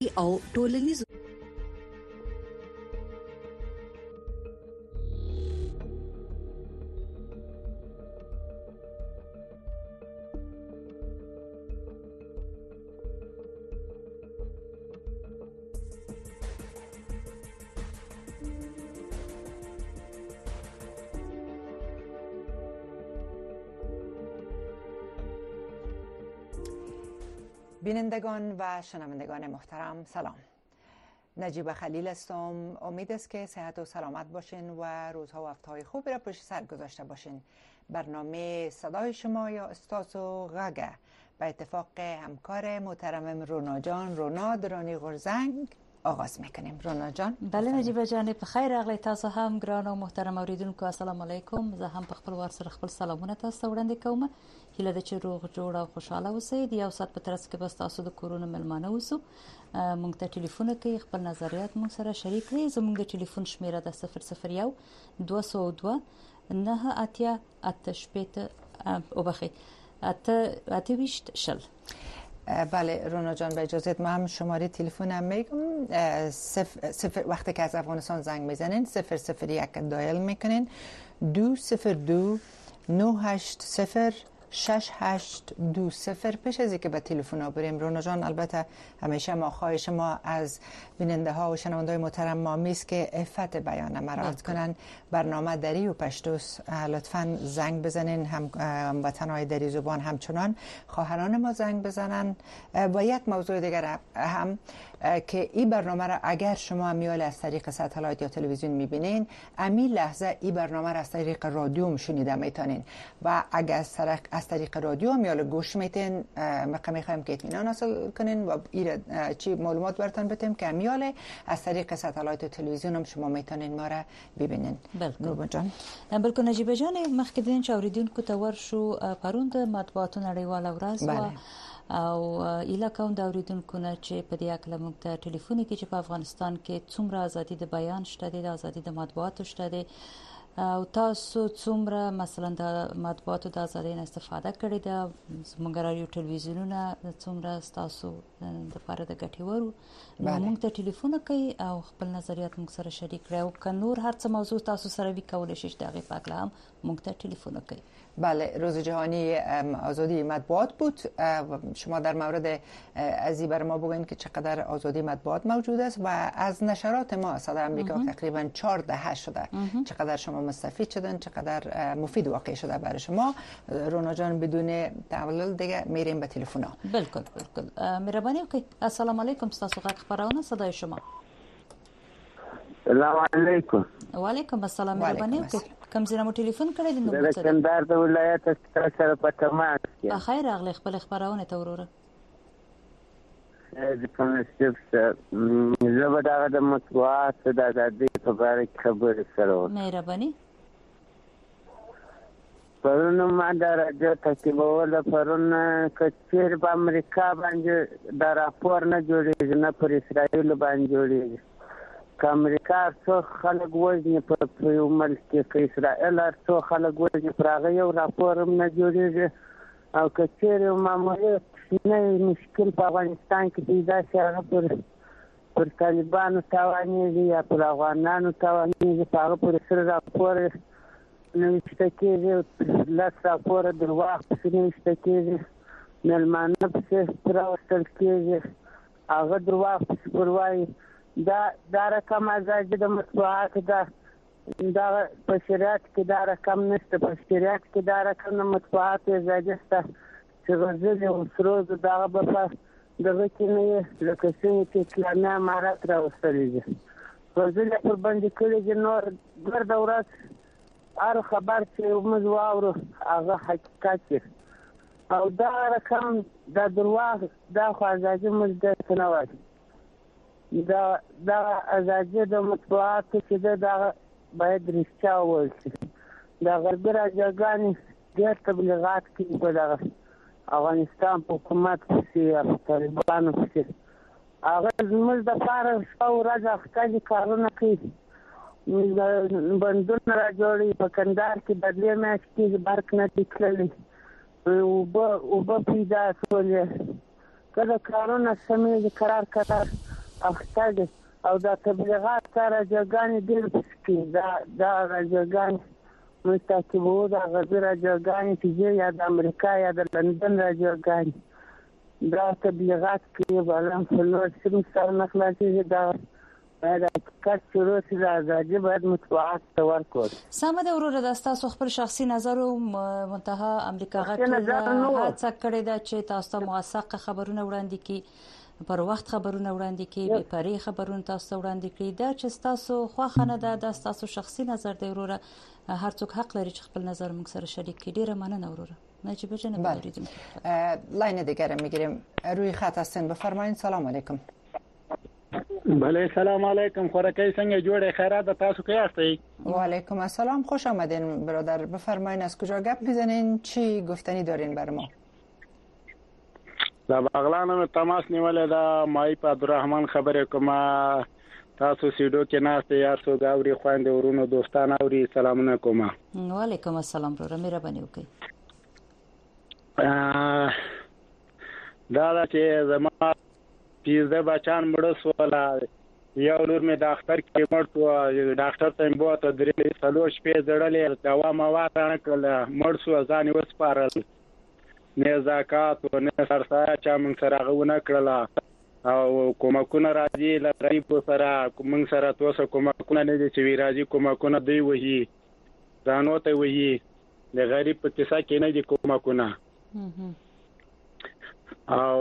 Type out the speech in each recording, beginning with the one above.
او ټولنیز بینندگان و شنوندگان محترم سلام. نجیب خلیل هستم. امید است که صحت و سلامت باشین و روزها و هفته‌های خوبی را پشت سر گذاشته باشین. برنامه صدای شما یا استاس و غگه به اتفاق همکار محترمم رونا جان رونا درانی غرزنگ آغاز میکنیم. رونا جان. بله نجیب جان په خیر راغلی تاسو هم ګران او محترم اوریدونکو السلام علیکم. زه هم په خپل وار سره خپل سلامونه تاسو وړاندې کوم. هیله ده چې روغ جوړ او خوشاله اوسئ. د یو سات په ترڅ کې بس تاسو د کورونو ملمانه اوسو. مونږ ته ټلیفون کوي خپل نظریات مونږ سره شریک کړئ. زموږ د ټلیفون شمیره د 001 202 9 8 او بخي 8 شل. بله رونا جان به اجازت ما هم شماره تلفنم میگم. وقتی که از افغانستان زنگ میزنین 001 دایل میکنین 202 980 6820. پیش از اینکه به تلفن ها بریم رونا جان، البته همیشه ما خواهش ما از بیننده ها و شنونده های محترم ما میست که عفت بیان مراعات کنن. برنامه دری و پشتوس لطفاً زنگ بزنین. هم وطن های دری زبان همچنان خواهران ما زنگ بزنن. و یک موضوع دیگر هم که این برنامه را اگر شما امیال از طریق ساتلایت یا تلویزیون میبینین، امی لحظه این برنامه را از طریق رادیو هم شنیده میتونین و اگر از طریق رادیو میال گوش میتین میخوایم که اطمینان حاصل کنین و چی معلومات براتون بدیم که امیال از طریق ساتلایت و تلویزیون هم شما میتونین ما را ببینین. بالکل جان. بالکل نجیب جان مخکې دین چې اوریدونکو ته ورشو پرون د مطبوعاتو نړیواله ورځ و او ایله کوم د اوریدونکو نه چې په دې اړه موږ ته ټلیفون کې چې په افغانستان کې څومره ازادي د بیان شته د ازادي د مطبوعاتو شته د او تاسو څومره مثلا د مطبوعاتو د ازادۍ نه استفاده کړې ده. موږ راډیو ټلویزیونونه څومره تاسو د لپاره د ګټې ورو موږ ته ټلیفون کوي او خپل نظریات موږ سره شریک کړئ او که نور هر څه موضوع تاسو سره وی کولای شئ دغه په اړه هم موږ ته ټلیفون کوي. بله روز جهانی آزادی مطبوعات بود. شما در مورد ازی بر ما بگوین که چقدر آزادی مطبوعات موجود است و از نشرات ما صدای امریکا تقریبا 4 دهه شده چقدر شما مستفید شدن، چقدر مفید واقع شده برای شما. رونا جان بدون تعلل دیگه میریم به تلفن ها. بالکل مهربانی وکړئ. السلام علیکم. تاسو غږ خبرونه صدای شما. السلام علیکم. و علیکم السلام. مهربانی وکړئ. کوم ځای مو ټلیفون کړی دی؟ د کندهار د ولایت سره په تماس کې. خیر راغلی خپل خبرونه ته وروره. د کنسپټ زه به دا د مطبوعات د ازادۍ په اړه خبرې سره. مهرباني. پرون ما دا راځه تکیبوله پرون کچیر په امریکا باندې دا راپور نه جوړیږي نه پر اسرائیل باندې جوړیږي. که امریکا څو خلک وژني په یو ملک کې، که اسرائیل څو خلک وژني پر هغه یو راپور هم نه جوړیږي. او که چیرې معمولي نه مشکل په افغانستان کې پیدا شي هغه پر طالبانو تاوانېږي یا پر افغانانو تاوانېږي، په هغه پورې سره راپور نوشته کېږي، 10 راپوره درواغ پسې نوشته کېږي، مېلمانه پسې راوستل کېږي، هغه درواغ پسې پر وایي. دا رقم ازادي د مطبوعاتو دا په شریعت کې دا رقم نشته. په شریعت کې دا رقم د مطبوعاتو ازادي شته چې غزل او سروز دغه به په دغه کې نه وي لکه څنګه چې اسلامي امارت راوستلی دي. غزل یې پر باندې کړي دي. نور ګرده ورځ هر خبر چې موږ واورو هغه حقیقت دی. او دا رقم دا درواغ دا خو ازادي موږ داسې نه وایي. دا ازادي د مطبوعاتو چې دا باید رښتیا وویل شي. دا غربي راجاګانې ډېر تبلیغات کوي په دغه افغانستان په حکومت پسې یا په طالبانو پسې. هغه زموږ دپاره شپه ورځ اخته دي کارونه کوي. بندونه را جوړوي. په کندهار کې د 2 میاشتې برق نه دی تللی. اوبه پیدا شولې. کله کارونه سمېږي قرار اخته دي او دا تبلیغات سره جګانې ډېر پسکي دا راجګانې موږ تعقیبوو دا غربي راجګانې چې یا د امریکا یا د لندن راجګانې دا تبلیغات کوي بلان فلور سم سره نه خلاصېږي دا باید حقیقت شروع شي د ازادي باید مطبوعات ته ورکړل سمه ده وروره دا ستاسو خپل شخصي نظر او منتها امریکا غټه هڅه کړې ده چې تاسو ته موثق خبرونه وړاندې کړي پر وخت خبرونه وړاندې کړي به پرې خبرونه تاسو وړاندې کړي دا چې تاسو خوښنه ده د تاسو شخصي نظر دی وروره هر څوک حق لري چې خپل نظر موږ سره شریک کړي ډیره مننه وروره نجیب جان بریدیم لاین دیگر میگیریم روی خط هستین بفرمایید سلام علیکم بله سلام علیکم خورکی څنګه جوړه خیرات تاسو کې یاستئ و علیکم السلام خوش آمدین برادر بفرمایید از کجا گپ میزنین چی گفتنی دارین بر ما دا بغلانو تماس نیولې دا مای په عبدالرحمن خبره کوم تاسو سیډو کې ناشته یار سو گاوري خويند ورونو دوستان اوري سلامونه کوم و علیکم السلام برو مهرباني وکړئ دا چې زما پیزه بچان مړ سواله یو لور می ډاکټر کې مړ شو ډاکټر ته مو ته درې سلو شپې زړلې دوا ما واتانه کړل مړ شو ځان وسپارل نه زکات او نه سرسایه چا موږ سره غوونه کړل او کومکونه راځي لری په سره موږ سره توسه کومکونه نه دي چې وی راځي کومکونه دی وਹੀ ځانو ته وਹੀ د غریب په کیسه کې نه دي کومکونه او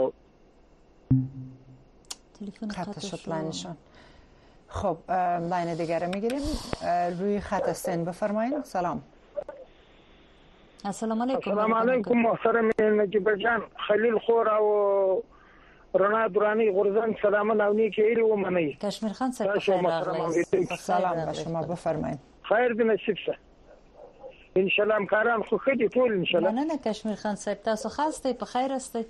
خط شد لاینشان خب لاین دیگر میگیریم روی خط هستین بفرمایید سلام السلام علیکم السلام علیکم محترم نجیب جان خلیل خور او رنا درانی غرزان سلامونه او نیکی ایری و منی کشمیر خان صاحب خیر راغلی سلام به شما بفرمایید خیر دی نصیب شه ان شاء الله امکاران خو خدي ټول ان شاء الله نه کشمیر خان صاحب تاسو خاصه په خیر استئ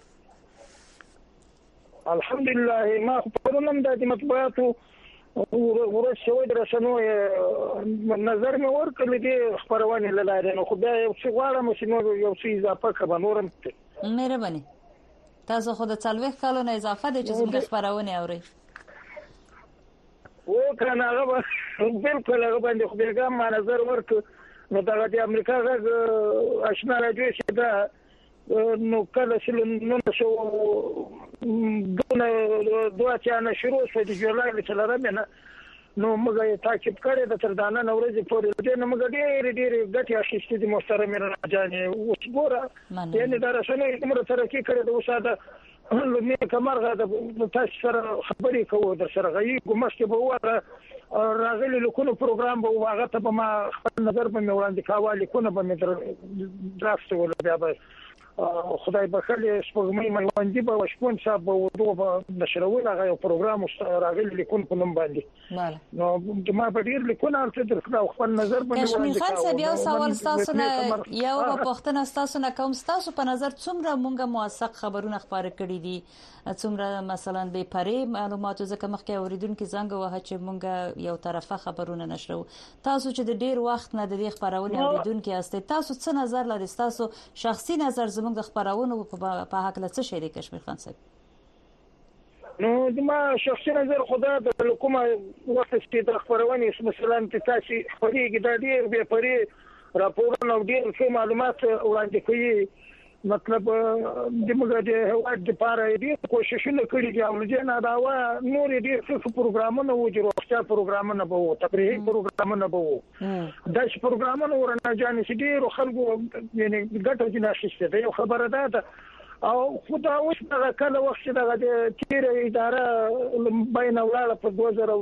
الحمدلله ما پرونم د مطبوعاتو ورس شوی درسنو نظر مې ورکړل دي خبرونه لاله نو خدای یو څه غواړم چې نو یو څه اضافه کړم نورم مهرباني تاسو خو د 40 کالو نه اضافه دي چې زموږ خبرونه اوري و کنه هغه بالکل هغه باندې خو بیرګم ما نظر ورک نو دا د امریکا غږ آشنا راځي چې دا نو کله چې نو شو دونه دوه چې انا شروع شو د جولای له لرمنه نو موږ تعقیب کړی د تر دانه نورځي پورې د موږ ډېر غټي اخیستې د محترم راځانې وګوره یعنی دا رسنۍ کومه ترقی کړې د وساده لمه کمرغه د تاسو سره خبرې کوو در سره غي ګمشت به وره راغلي لکونو پروګرام به واغه ته ما خپل نظر په وړاندې کاوه لکونه به درافت ولا بیا به خدای بخل سپوږمۍ ملوندي به وشپون صاحب به دوه نشرول هغه پروګرام راغلي لکون په نوم باندې نو ما په ډیر لکونه ارته درخه خپل نظر په کشمیر خان صاحب یو سوال تاسو نه یو پوښتنه تاسو نه کوم تاسو په نظر څومره مونږه موثق خبرونه خبره کړې دي څومره مثلا به پرې معلوماتو ځکه مخکې اوریدونکو زنګ وه چې مونږه یو طرفه خبرونه نشرو تاسو چې د ډیر وخت نه د دې خبرونه اوریدونکو یاست تاسو څه نظر لرئ تاسو شخصي نظر زموږ د خبرونو په حق له څه شي دی کشمیر خان صاحب نو ما شخصي نظر خدا د حکومت وخت چې د خبرونه مثلا تاسو خوريږي د ډیر به پرې راپورونه او ډیر څه معلومات وړاندې کوي مطلب د موږ د هواد د پاره دې کوششونه کړې دي او نه دا و نور دې څه پروګرامونه و جوړ او پروګرامونه به وو تفریحي پروګرامونه به وو دا چې پروګرامونه ورنه ځانې چې ډیر خلکو یعنی ګټه جناشته ده یو خبره ده او خدا اوس دا کله وخت دا د تیر اداره بین ولاله په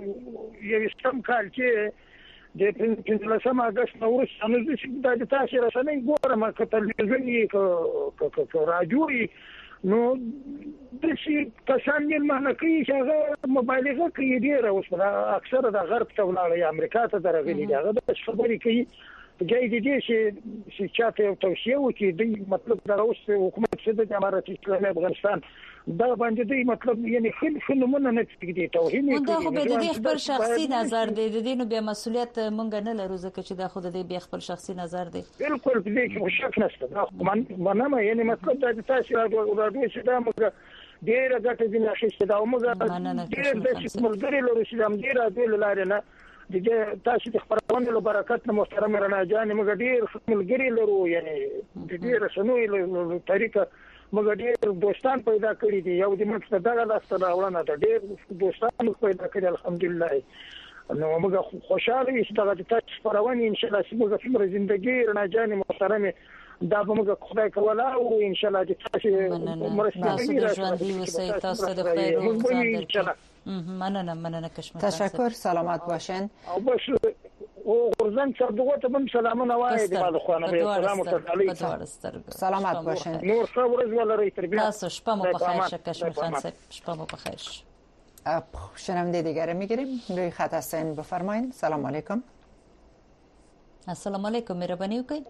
2021 کال کې د 15 اگست نوروز انځ چې د تاسو رسنۍ ګورم که تلویزیون یې که راډیو نو د شي کسان یې معنی کوي چې هغه مبالغه کوي ډیر اوس اکثره د غرب ته ولاړ امریکا ته درغلي دي هغه د خبرې کوي جاي دي چې چاته توصيه وکړي د مطلب دا اوس حکومت څه د امارات اسلامي افغانستان دا باندې دی مطلب یعنی خلونه نه تګدي توهین کوي دا خو به د خپل شخصي نظر دی د دې نو به مسؤلیت مونږ نه لرو ځکه چې دا خو د دې به خپل شخصي نظر دی بالکل دې کې شک نشته دا مننه یعنی مطلب دا تاسو راډیو چې دا موږ ډیر ګټه دي نشي دا موږ ډیر د ملګری لرو چې هم ډیر د لارې نه د تاسو د خبرونې له برکت نه محترم رڼا جان موږ ډیر ملګری لرو یعنی د ډیر شنوې له طریقه موږ ډیر دوستان پیدا کړی دي یو د موږ دغه لاس راوړنه ده ډیر دوستان پیدا کړی الحمدلله نو موږ خوشاله یو چې د تاسو خبرونه ان شاء الله چې موږ په ژوندۍ رڼا جان محترم دا به موږ خدای کولا او ان شاء الله د تاسو مرسته ژوندۍ اوسئ تاسو د خیر او ځان مننه کشمیر تشکر سلامت باشین او باش او غرزن صدقه ته بم سلامونه وایي د مال خوانه سلام علیکم سلامت باشین نور صبر ولرئ تربیت تاسو شپه مو بخیر کشمیر خان صاحب شپه مو بخیر شنونده دیگر میگیریم روی خط هستین بفرمایید سلام علیکم السلام علیکم مهرباني وکړئ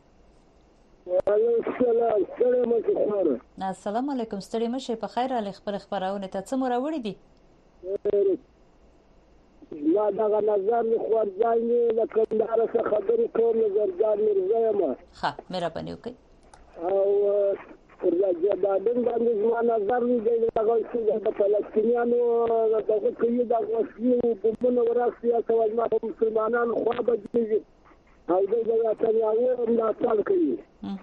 السلام علیکم ستړي مشه په خیر علي خبر خبرونه ته څه مروړي دي لا دا نظر خو ځای نه کندهار څخه خبرې کوم نظر مرزا ما ښه مهرباني وکړئ او ورځ باندې باندې ما نظر دی هغه چې د فلسطینیانو دغه کوي د غوښتنې په بڼه وراسي او ما مسلمانانو خو به دي او دغه اتنیاو نه تل کوي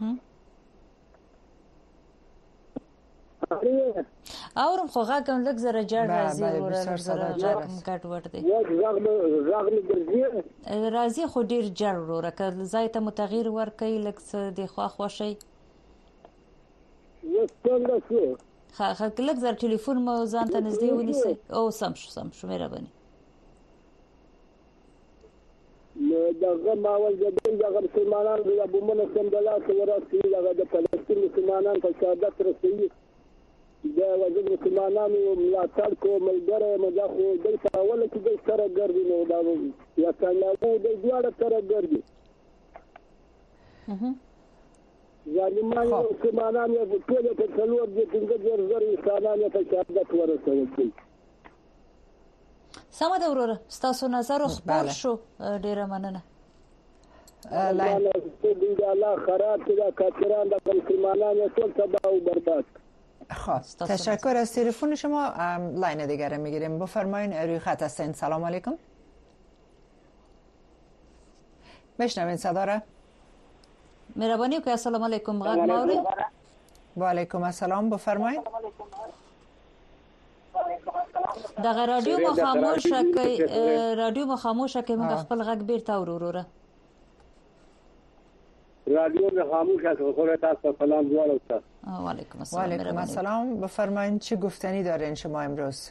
اورم خو غاګم لږ زره جړ راځي ورته زره ګټ ورته دی راځي خو ډیر جړ ورکه ځای ته متغیر ور کوي لږ څه دی خو خوشي خلک لږ زره ټلیفون مو ځان ته نږدې ونیسي او سم شو مهرباني دغه ماول دغه مسلمانانو د ابومنه سمدلاسه وراسي دغه د فلسطین مسلمانانو په شهادت رسېږي د وجه مسلمانانو ملاتړ کو ملګری مداخو د تاول کې د سره ګرځي نو دا یا څنګه د دواړه سره ګرځي ظالمانو مسلمانانو په ټول په څلور د څنګه زر انسانانو په شهادت ورسېږي سم ده وروره ستاسو نظر خبر شو ډیره مننه الله خراب کړه کافرانو د مسلمانانو ټول تباہ او برباد خب تشکر از تلفن شما لاین دیگر میگیریم بفرمایید روی خط هستین سلام علیکم بشنوین صدا را مهربانی وکړئ السلام علیکم غږ ماوري و علیکم السلام بفرمایید دغه رادیو مو خاموشه کوي موږ خپل غږ بیرته وروره رادیو مو خاموشه کوي خو تاسو سلام وعلیکم و علیکم السلام و علیکم السلام بفرمایید چه گفتنی دارین شما امروز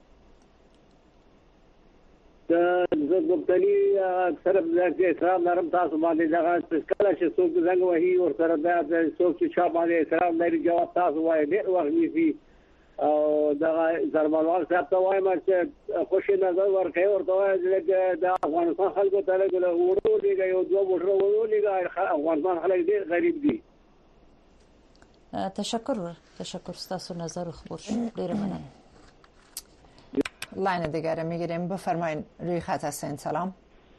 زه گفتنی اکثر د اسلام نرم تاسو باندې دغه کله چې څوک زنګ وهي او سره د څوک چې چا باندې اسلام لري جواب تاسو وایي ډېر وخت نیسي او دغه زرمالوال صاحب ته وایم چې خوشی نظر ورکړي ورته وایي چې د افغانستان خلکو ته له ورو لګي یو دوه موټر ورو لګي افغانستان خلک ډېر غریب دي تشکر ستاسو نظر خبر شو ډېر مننه لاین دیگر میگیریم بفرمایید روی خط هستین سلام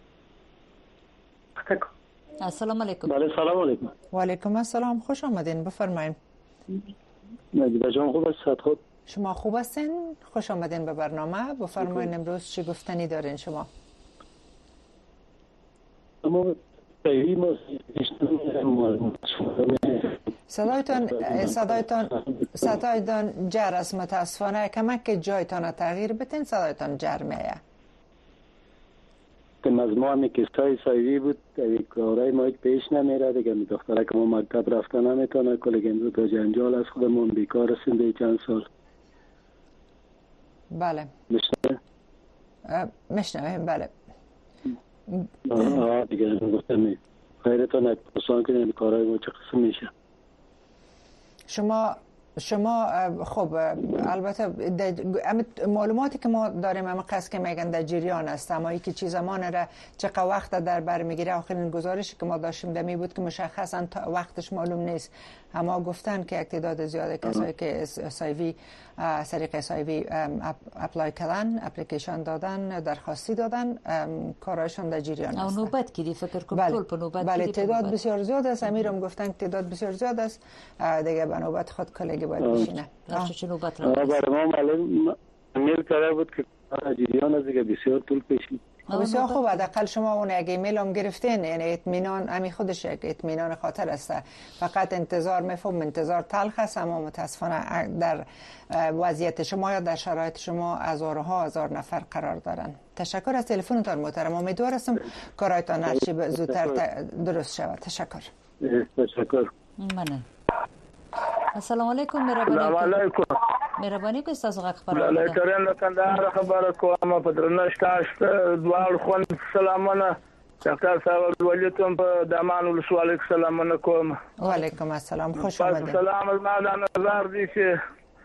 السلام علیکم بله سلام علیکم و علیکم السلام خوش آمدین بفرمایید بجان خوب است خود شما خوب هستین خوش آمدین به برنامه بفرمایید امروز چی گفتنی دارین شما صدایتان جر است متاسفانه کمک جایتان تغییر بتین صدایتان جر میه که مجموعه کسای سایوی بود کارهای ما پیش نمیره دیگه دختره که ما مکتب رفته نمیتونه کلی امروز تا جنجال از خودمون بیکار هستیم دیگه چند سال بله میشنویم بله دیگه گفتم خیرتان اتصال کنیم کارهای ما چه قسم میشه شما خب البته معلوماتی که ما داریم اما قصد که میگن در جریان است اما یکی چیز ما نره چقدر وقت در بر میگیره آخرین گزارشی که ما داشتیم دمی بود که مشخصا وقتش معلوم نیست اما گفتن که یک تعداد زیاد کسایی که سایوی طریق سایوی اپلای کردن اپلیکیشن دادن درخواستی دادن کارایشون در جریان است نوبت گیری فکر کنم طول په نوبت بله تعداد بسیار زیاد است امیرم گفتن تعداد بسیار زیاد است دیگه به نوبت خود کلیگ خیلی باید بشینه. چه نوبت را برای ما معلوم ایمیل قرار بود که جریان از دیگه بسیار طول کشید. بسیار خوب، حداقل شما اون یک ایمیل هم گرفتین، یعنی اطمینان همین خودش یک اطمینان خاطر است. فقط انتظار میفهم انتظار تلخ است، اما متاسفانه در وضعیت شما یا در شرایط شما هزار نفر قرار دارن. تشکر از تلفنتان محترم، امیدوار هستم کارایتان هرچی زودتر درست شود. تشکر. ممنون. السلام علیکم. مهرباني کوئ تاسو غږ خبرونه له ترن کندهار خبره کوم په درنښت تاسو دوال خون سلامونه ډاکټر صاحب ولیکم په دامان ولسوالۍ سلامونه کوم. وعلیکم السلام، خوش آمدید. سلام زما نظر دي چې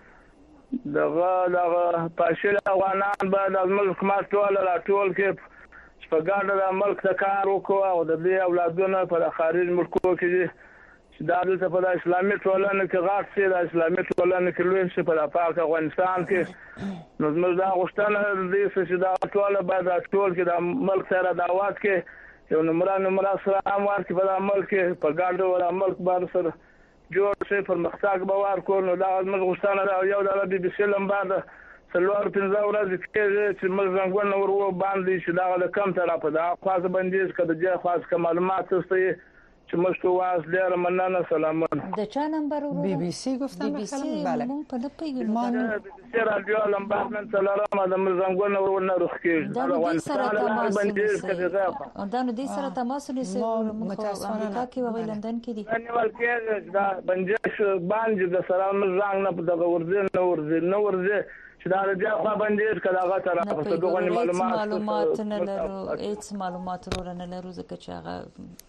دغه پاشل افغانان بعد از ملک ما ټول کې په ګاډه د ملک ته کار وکړو او د دې اولادونه په خارج ملکو کې دا د په اسلامي ټولنه کې غاټ سي د اسلامي ټولنه کې لوی شي په پاک افغانستان کې نو زموږ دا غوښتنه دې چې دا ټول بعد ټول کې د ملک سره دعوت کې یو نمبر سلام ورکړي په ملک کې په ګاډه ولا ملک باندې سره جوړ شي پر مختاق باور کول. نو دا زموږ غوښتنه یو د بي بي سي لمباده سلوار 15 ورځې کې چې موږ څنګه ورو باندې چې دا د کم طرف دا خاص بندیز کده جه خاص معلومات ستې چې مشتو واس لري مننه سلامونه. د چا نمبر ورو بي بي سي گفتن مثلا؟ بله مون په دپیګل بي بي سي رادیو لمبار نن تلرم د مزنګون ورونه رخکې دا د سره تماس نیسي دا نو د سره تماس نیسي امریکا کې او لندن کې دي انیمال کې دا بنجش باندې د سره مزنګ نه په دغه ورځ چې دا د خوا باندې کله هغه طرف ته دغه معلومات نه لرو، هیڅ معلومات نه لرو ځکه چې هغه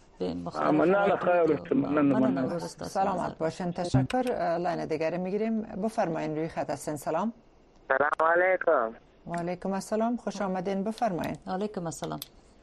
سلامت باشین. تشکر. لاین دیگری میگیریم. بفرمایین روی خط هستین. سلام. سلام علیکم. و علیکم السلام، خوش آمدین. بفرمایین. علیکم السلام.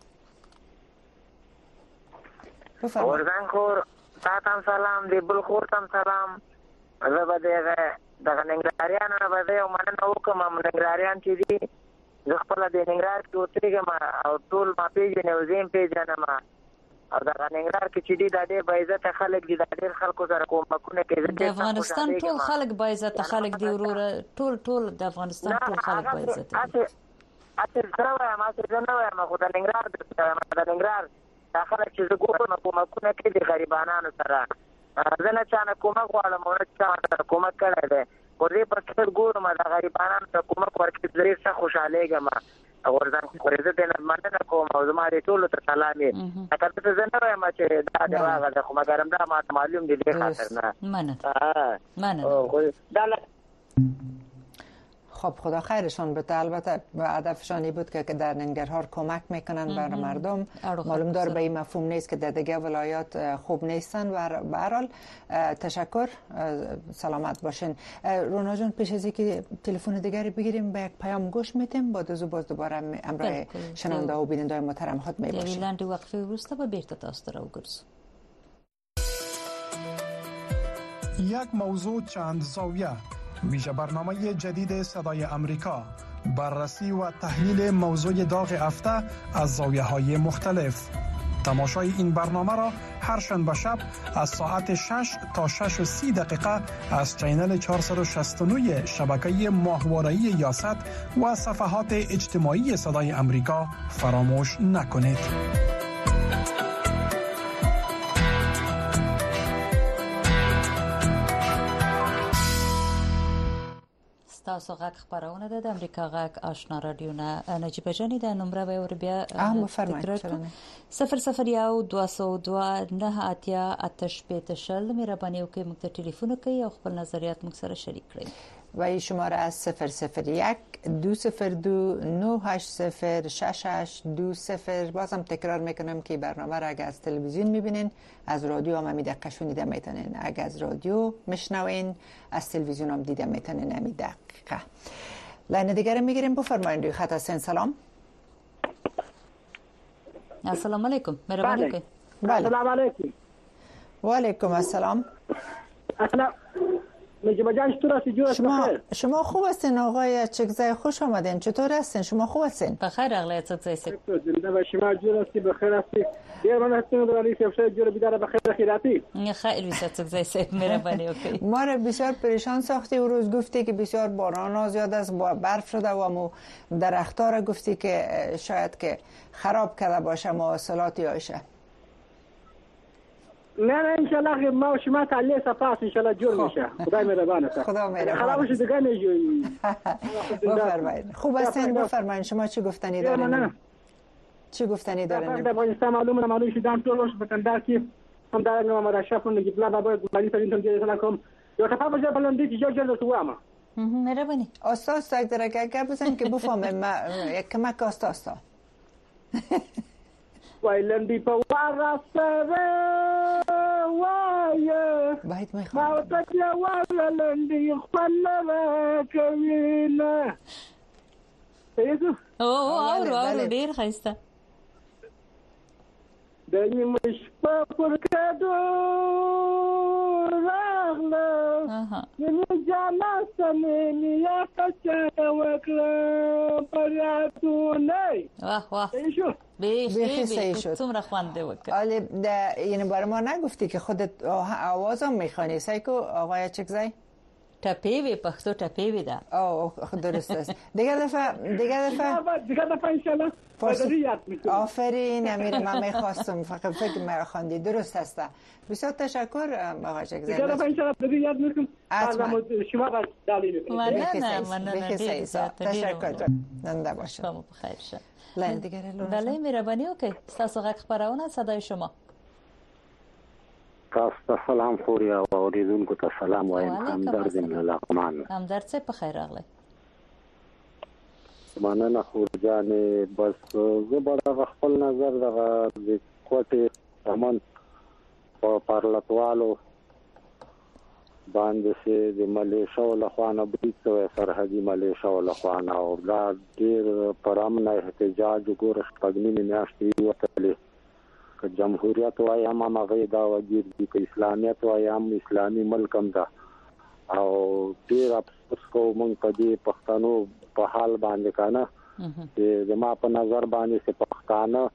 بفرمایین. ورزن خور تاتم سلام دی بل خورتم سلام. زبا دغه ننګراریان نه بده او مننه وکم ننګراریان چې دي زه خپل د ننګرهار کې اوسېږم او ټول ما پیژنې او زه پیژنم او دا ننګرهار کې چې دي د ډېر باعزت خلک دي، د ډېر خلکو سره کومکونه کوي. د افغانستان ټول خلک باعزت خلک دي وروره، ټول د افغانستان ټول خلک باعزت دي. اته زه نه وایم خو د ننګرهار دا خلک چې زه ګورم کومکونه کوي د غریبانو سره. زه نه چانه کومک غواړم او نه چانه کومک کړی دی، خو دې په کې ګورم د غریبانو ته کومک ورکړي ډېر ښه خوشحالېږم. ورځان خورېزه د مننه کوم او زما دې ټولو ته سلام یې. اته ته زه نه وایم چې دا د هغه د خو مګرم دا ما معلوم دي دې خاطر نه مننه. خب خدا خیرشان بده. البته هدفشان این بود که در ننگرهار کمک میکنن بر مردم. معلوم دار به این مفهوم نیست که در دیگه ولایات خوب نیستن. و به هر حال تشکر، سلامت باشین. رونا جان پیش از اینکه تلفن دیگری بگیریم به یک پیام گوش میتیم، با باز دوباره امرای شنونده و بیننده محترم خود میباشیم. لاندی وقفه وروسته به بیرته تاسو ته راوګرځو. یک موضوع چند زاویه، ویژه برنامه جدید صدای امریکا، بررسی و تحلیل موضوع داغ هفته از زاویه‌های مختلف. تماشای این برنامه را هر شنبه شب از ساعت 6 تا 6:30 دقیقه از چینل 469 شبکه ماهواره‌ای یاست و صفحات اجتماعی صدای امریکا فراموش نکنید. تاسو غږ خبرونه د امریکا غږ آشنا رادیو نه نجیب جانی د نمبر به ور بیا فرمایئ 001 202 9 آتش پیتشل مهرباني وکړئ موږ ته ټلیفون کوي او خپل نظریات موږ سره شریک کړئ. و این شماره از 001 202 980 6620. بازم تکرار میکنم که برنامه را اگر از تلویزیون میبینین از رادیو هم می دقیقه شنیده میتونین، اگر از رادیو میشنوین از تلویزیون هم دیده میتونین. همین دقیقه. لاین دیگر میگیریم. بفرمایید روی خط هستین. سلام. السلام علیکم. مهربانی کنید. بله. السلام علیکم. و علیکم السلام. نجیب جان چطور هستی؟ جور است بخیر. شما خوب هستین آقای چکزای؟ خوش آمدین. چطور هستین؟ شما خوب هستین؟ بخیر آقای چکزای. زنده باشی. ما جور هستی بخیر هستی. دیر من هستیم در علی سفر جور بیدار بخیر خیراتی. خیلی چکزای صاحب مهربانی. اوکی. ما رو بسیار پریشان ساختی و روز گفتی که بسیار باران زیاد است، برف شده و مو درخت‌ها را گفتی که شاید که خراب کرده باشه مواصلات یاشه. نه انشالله ما و شما تعالی صفاست انشالله جور میشه. خدای مهربان است. خدا مهربان. خرابش دیگه نمیجوی. بفرمایید. خوب هستین؟ بفرمایید. شما چی گفتنی دارین؟ چی گفتنی دارین؟ در افغانستان معلوم شدن طولش بکندار که هم در نام را شفن نگی بلا بابا مالی ترین تون جلسه نکم یا تفاهم بجا بلندی که جلسه تو اما مهربانی. استاد سگ درگه بزن که بفهمم یک کمک استاد. وایلندی په ورسره وایه باید میخوام ما ته وایلندی خپل کوي نه ایزو او ډیر خسته دني مش په پر کډو راغله یعنی جانا سمې یا کچا وکړه پراتو نه واه ایشو بیخی صحیح شد. څومره خوانده وکړه. ولی یعنی برای ما نگفتی که خودت آوازم میخوانی سایکو آقای چکزای؟ ټپی وی پښتو ټپی وی دا. او درست است. دیگه دفعه انشالله آفرین امیر من میخواستم فقط فکر مرا خواندی درست هسته. بسیار تشکر آقای چکزای. دیگه دفعه انشالله دیگه یاد میکنم. شما با دلیل تشکر. زنده باشید. شما بخیر شد. لاین دیگه بله مهربانی. اوکی تاسو غږ خبرونه صدای شما. تاسو ته سلام خوري او اوریدونکو ته سلام وایم. همدرد من لغمان. همدرد څه په خیر راغلی. مننه خورجانې بس زه به خپل نظر د کوټې سامان په پارلتوالو باندې چې د ملیشو له خوا نه برید شوی سرحدي ملیشو له خوا نه او دا ډېر پر امن احتجاج وګوره شپږ نیمې میاشتې وتلې که جمهوریت وایم هغه دا وګیر دي که اسلامیت وایم اسلامي ملک هم ده او ډېر افسوس کوو موږ په دې پښتنو په حال باندې کنه چې زما په نظر باندې چې پښتانه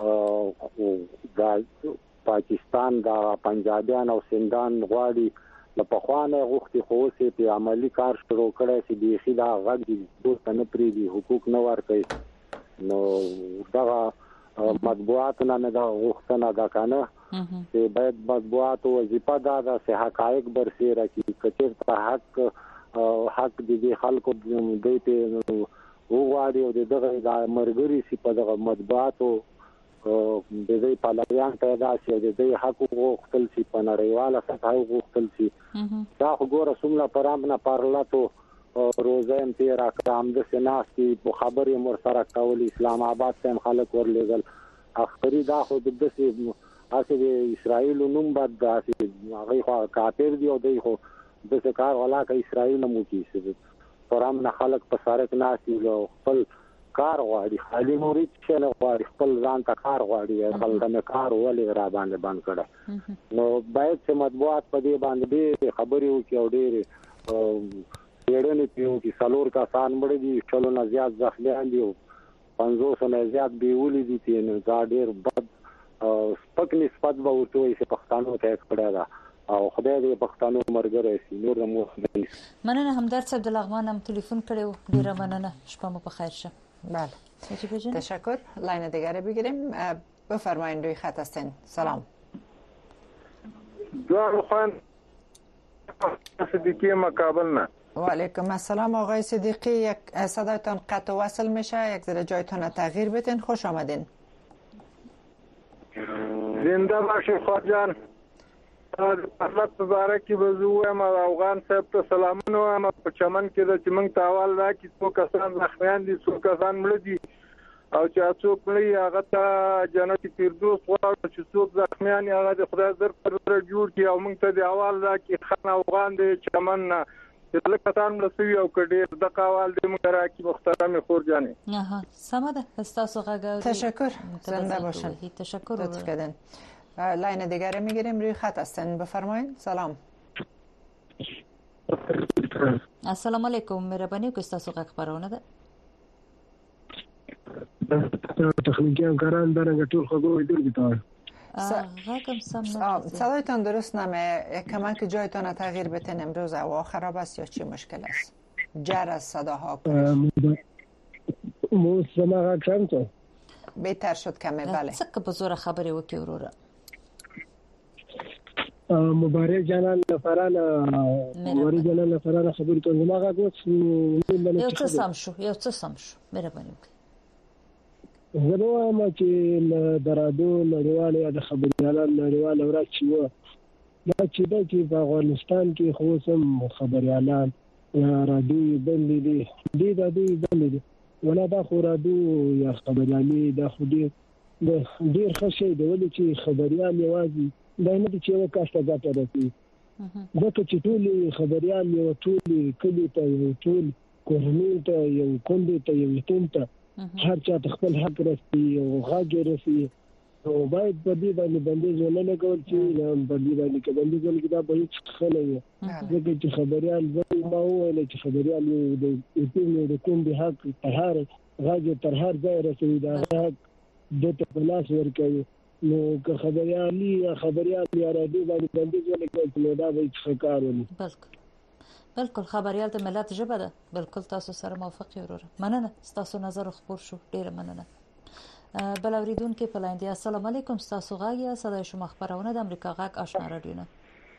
د پاکستان د پنجابیان او سندان غواړي د پخوانه غوښتي خو اوسې په عملی کار شروع کړی چې بیخي دا غږ دي دوی نه پریدي حقوق نه ورکوي نو دا مطبوعات نه دا غوښتنه ده کنه چې باید مطبوعات وظیفه دا ده چې حقایق برسېره کړي که چېرته حق د خلکو دوی ته وغواړي او دغه د مرګري سي په دغه مطبوعاتو د دې پالایان پیدا شي او د دې حق غوښتل شي په نړیواله سطح غوښتل شي دا وګوره څومره پرامنه پارلاتو روزایم تیر اکرام د سناسي په خبرې مر سره کول اسلام آباد ته خلک ورلېګل اخري دا خو د دې اسې اسرائیل نوم بد داسې هغه خو کافر دی او دی خو د څه کار ولا که اسرائیل مو کیږي پرامنه خلک په سارک ناسي او خپل کار غواړي خالي مورید چې نه غواړي خپل ځان ته کار غواړي خپل د کار ولې را باندې بند کړه نو باید چې مطبوعات په دې باندې خبرې وکړي او ډېر پیړنې پیو کې څلور کسان مړ دي چلو نه زیات زخمیان دي 500 نه زیات بیولې دي چې دا ډېر بد سپک نسبت به ورته چې پښتانه ته کړه دا او خدای دې پښتانه مرګره شي نور مو مننه همدرد صاحب د لغمان هم تلیفون کړو ډیره مننه شپه مو بخیر شه. بله تشکر. لاین دیگه بگیریم. بفرمایید روی خط هستین. سلام. جوار خان صدیقی مقابل نه. و علیکم السلام آقای صدیقی. یک صدایتان قطع وصل میشه یک ذره جایتون تغییر بدین. خوش آمدین. زنده باشی خواجان. احمد مبارکی بزویم افغان صاحب ته سلامونه وایم په چمن کې د چمن تاوال راکې څو کسان زخمیان دي څو کسان مړ دي او چې څوک مړي هغه ته جنت فردوس غواړو چې څوک زخمیان هغه د خدای زر پر جوړ کړي او موږ ته د اول راکې خان افغان د چمن نه چې لکه کسان ملسوي او کډیر د قوال د موږ راکې محترم خورجانې سم ده استاسو غږ تشکر. زنده باشن. تشکر. لطف کردن. لاین دیگر میگیریم روی خط هستن. بفرمایید. سلام. السلام علیکم مهرباني وکړئ تاسو غږ خبرونه ده تخنیکی همکاران درنګ ټول خبرو ایدل گیتار غږم سم صدایتان درست نمیه کمک جایتان تغییر بتین امروز هوا خراب است یا چی مشکل است جر از صداها موسما غږ کم تو بهتر شد کمه بله څه په زور خبرې وکي وروره مبارک جانان لفرانه مبارک جانان لفرانه خبرې ته ما غږ وڅ یو څه سم شو مهرباني وکړئ زه وایم چې درادو نړیواله د خبريالانو نړیواله ورځ چې و دا چې په افغانستان کې خو سم خبريالان رادیو بندې دي د بندې دي ولا دا خو رادیو یا خبريالي دا خو ډیر ښه شی دی ولې چې خبريال یوازې دا نه دي چې یو کاسته ګټه رسي ځکه چې ټول خبريال یو ټول کلی ته یو ټول کورنۍ ته یو کندې ته یو یتیم ته هر چا خپل حق رسي او غاګ رسي او باید په دې باندې بندیز ونه لګول چې په دې باندې کې بندیز ولګي دا به هیڅ خلک وي ځکه چې خبريال ما وویل چې خبريال د یتیم د کوم به حق تهار غاګ تر هر ځای رسي دا حق د په لاس ورکوي نو که خبريال یا راډیو باندې بندیز ولګول نو دا به هیڅ کار ونه بالکل خبريال د ملت ژبه ده بالکل تاسو سره موافق وروره مننه تاسو نظر خبر شو ډیره مننه بل اوریدونکو په لاندې السلام علیکم تاسو غاګي صداي شما خبرونه د امریکا غاګ آشنا رادیو نه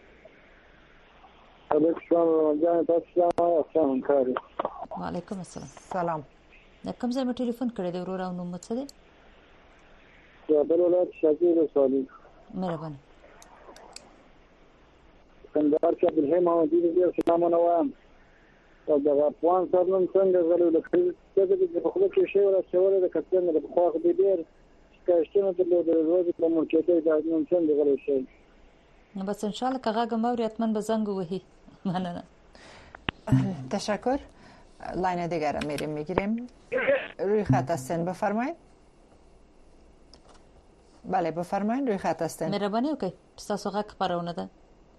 وعلیکم السلام سلام کوم ځای مې ټلیفون کړی دی وروره نو مڅ دی بل ولایت شاکر رسولي مهرباني کندهار کې د هیمه او د دې سلامونه وایم او د افغان سرنن څنګه غلو د خپل د خپل کې شی ولا څور د کتنه د خو خو ډیر کاشتنه د ورځې په مرکزي د نن څنګه غلو شي نو بس ان شاء الله کغه موري اتمن به زنګ وهي مننه تشکر لاین دیگر میگیریم روی خط هستین بفرمایید بله بفرمایید روی خط هستین مهرباني وکړئ تاسو غږ خبرونه ده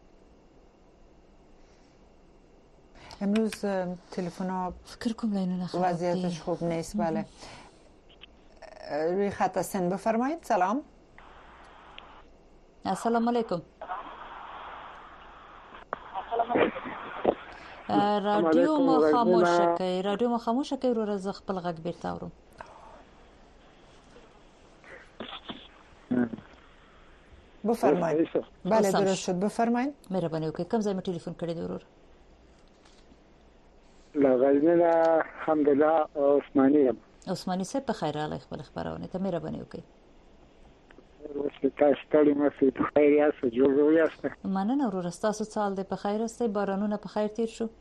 امروز تلفن‌ها فکر کنم لاینونه وضعیتش خوب نیست بله روی خط هستین بفرمایید سلام السلام علیکم رادیو مو خاموشه کوي ورو ز خپل غږ بیرته اورم بفرمایید بله درست شد بفرمایید مهرباني وکړئ کوم ځای مې ټلیفون کړی دی ورور لا غزنه الحمدلله عثماني صاحب په خیر الله خبرونه ته مهرباني وکړئ تاسو ته مې په خیر یاست جوړ یاست مننه ورور تاسو سال د په خیر است بارانونه په خیر تیر شو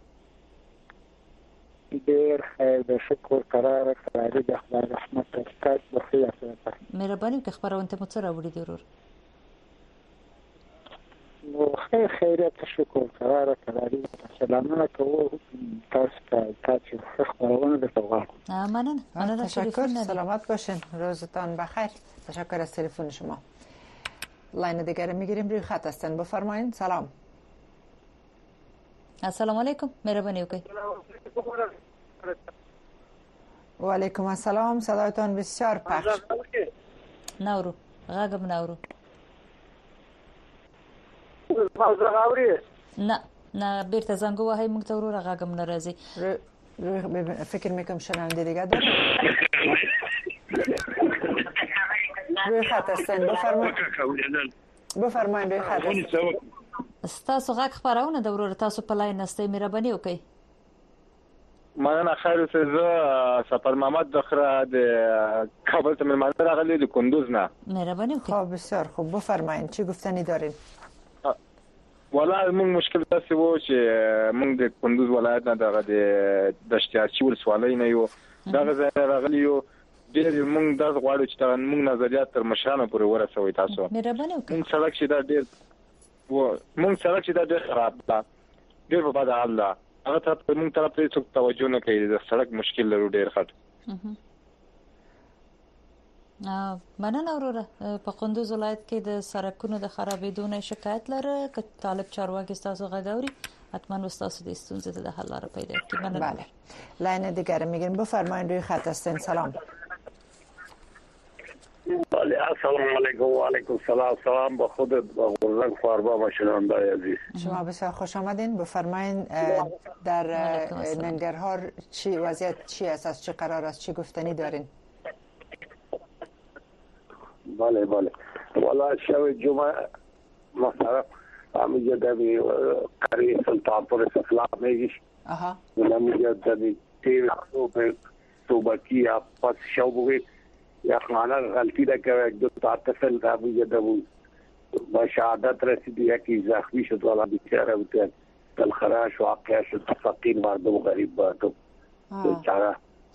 ډیر خیر د شکر قرار کړی د خدای رحمت تاسو په خیر یاست مهرباني وکړئ خبرونه ته مو سره وړي ضرور نو خیرت شکر قرار کړی سلامونه کوم تاسو خبرونه د توغه مننه تشکر سلامت باشین روزتان بخیر تشکر از تلفن شما لاین دیگر میگیریم روی خط هستن بفرمایید سلام السلام علیکم مهرباني وکړئ و علیکم السلام صدایتان بسیار پخش نورو غاګم نورو نه بیرته زنګ وهي موږ ته ورو غاګم ناراضي فکر میکنم شنونده دیگه داره روی خط هستن بفرمایید روی خط هستن تاسو غاګ خبرونه د ورور تاسو په لاین نسته مهرباني وکړئ مننه خیر اوسه زه سفر محمد دخره د کابل ته مېلمانه راغلی د کندوز نه مهرباني وکړئ خب بسیار خوب بفرمایید چی گفتنی دارین والله موږ مشکل تاسو وو چې موږ د کندوز ولایت نه دغه د دشتیارچی ولسوالۍ نه یو دغه ځای راغلی یو ډېر موږ د غواړو چې موږ نظریات تر مشرانو پورې ورسوي تاسو مهرباني وکړئ موږ سړک چې دا ډېر خراب ده ډېر په بد حال ده هغه ته موږ طرف ته څوک توجه نه کوي د سړک مشکل لرو ډېر خط مننه وروره په کندوز ولایت کې د سړکونو د خرابېدو نه شکایت لري ک طالب چارواکي تاسو غږوري حتما استاد د ستونزې د حل لاره پیدا کړي. بله لاین دیگر میگیم. بفرمایید روی خط هستین. سلام. بله السلام علیکم. و علیکم السلام. سلام به خودت و غرزنگ فاربا شنونده‌های عزیز. شما بسیار خوش آمدین. بفرمایید در ننگرهار چی وضعیت چی است؟ از چه قرار است؟ چی گفتنی دارین؟ بله والا شب جمعه مثلا همینجا دمی قریه سلطانپور استقلال میگیش همینجا دمی تیر توبکی یا پس شو بگید یا خانه غلطی نکوه یک دو تا طفل همینجا دمی با شهادت رسیدی یکی زخمی شد والا بیچاره بودن دلخراش واقع شد فقیر مردم غریب بردم بیچاره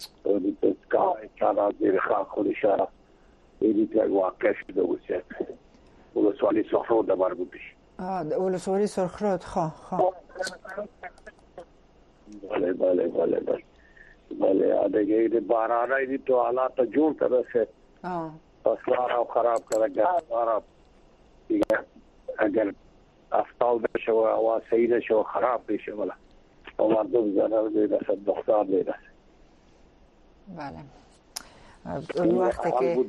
چاره زیر خاک خودشاره ایدی که واقع شده بود ولسوالی سرخرود مربوطش ولسوالی سرخرود بله دیگه این بارانه ایدی تو حالات جون کرده سه فصلارا خراب کرده گرمارا دیگه اگر افتال بشه و هوا صحیح نشه و خراب بشه ولی و مردم ضرر میرسه دختار میرسه. بله اون وقتی که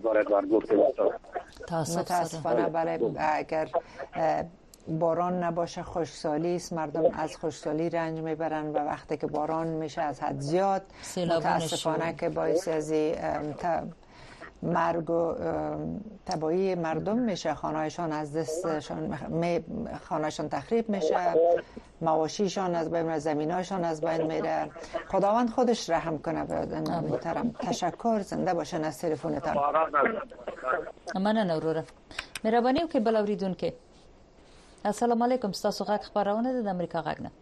متاسفانه بله اگر باران نباشه خشکسالی است، مردم از خشکسالی رنج میبرن و وقتی که باران میشه از حد زیاد متاسفانه که باعث از مرگ و تباهی مردم میشه. خانه‌شان از دستشان خانه‌شان تخریب میشه، مواشیشان از بین، زمیناشان از بین میره. خداوند خودش رحم کنه. محترم تشکر. زنده باشن. از تلفنتان مننه وروره. مهرباني وکړئ بل اوریدونکو. السلام علیکم. تاسو غږ خبرونه د امریکا غږ نه.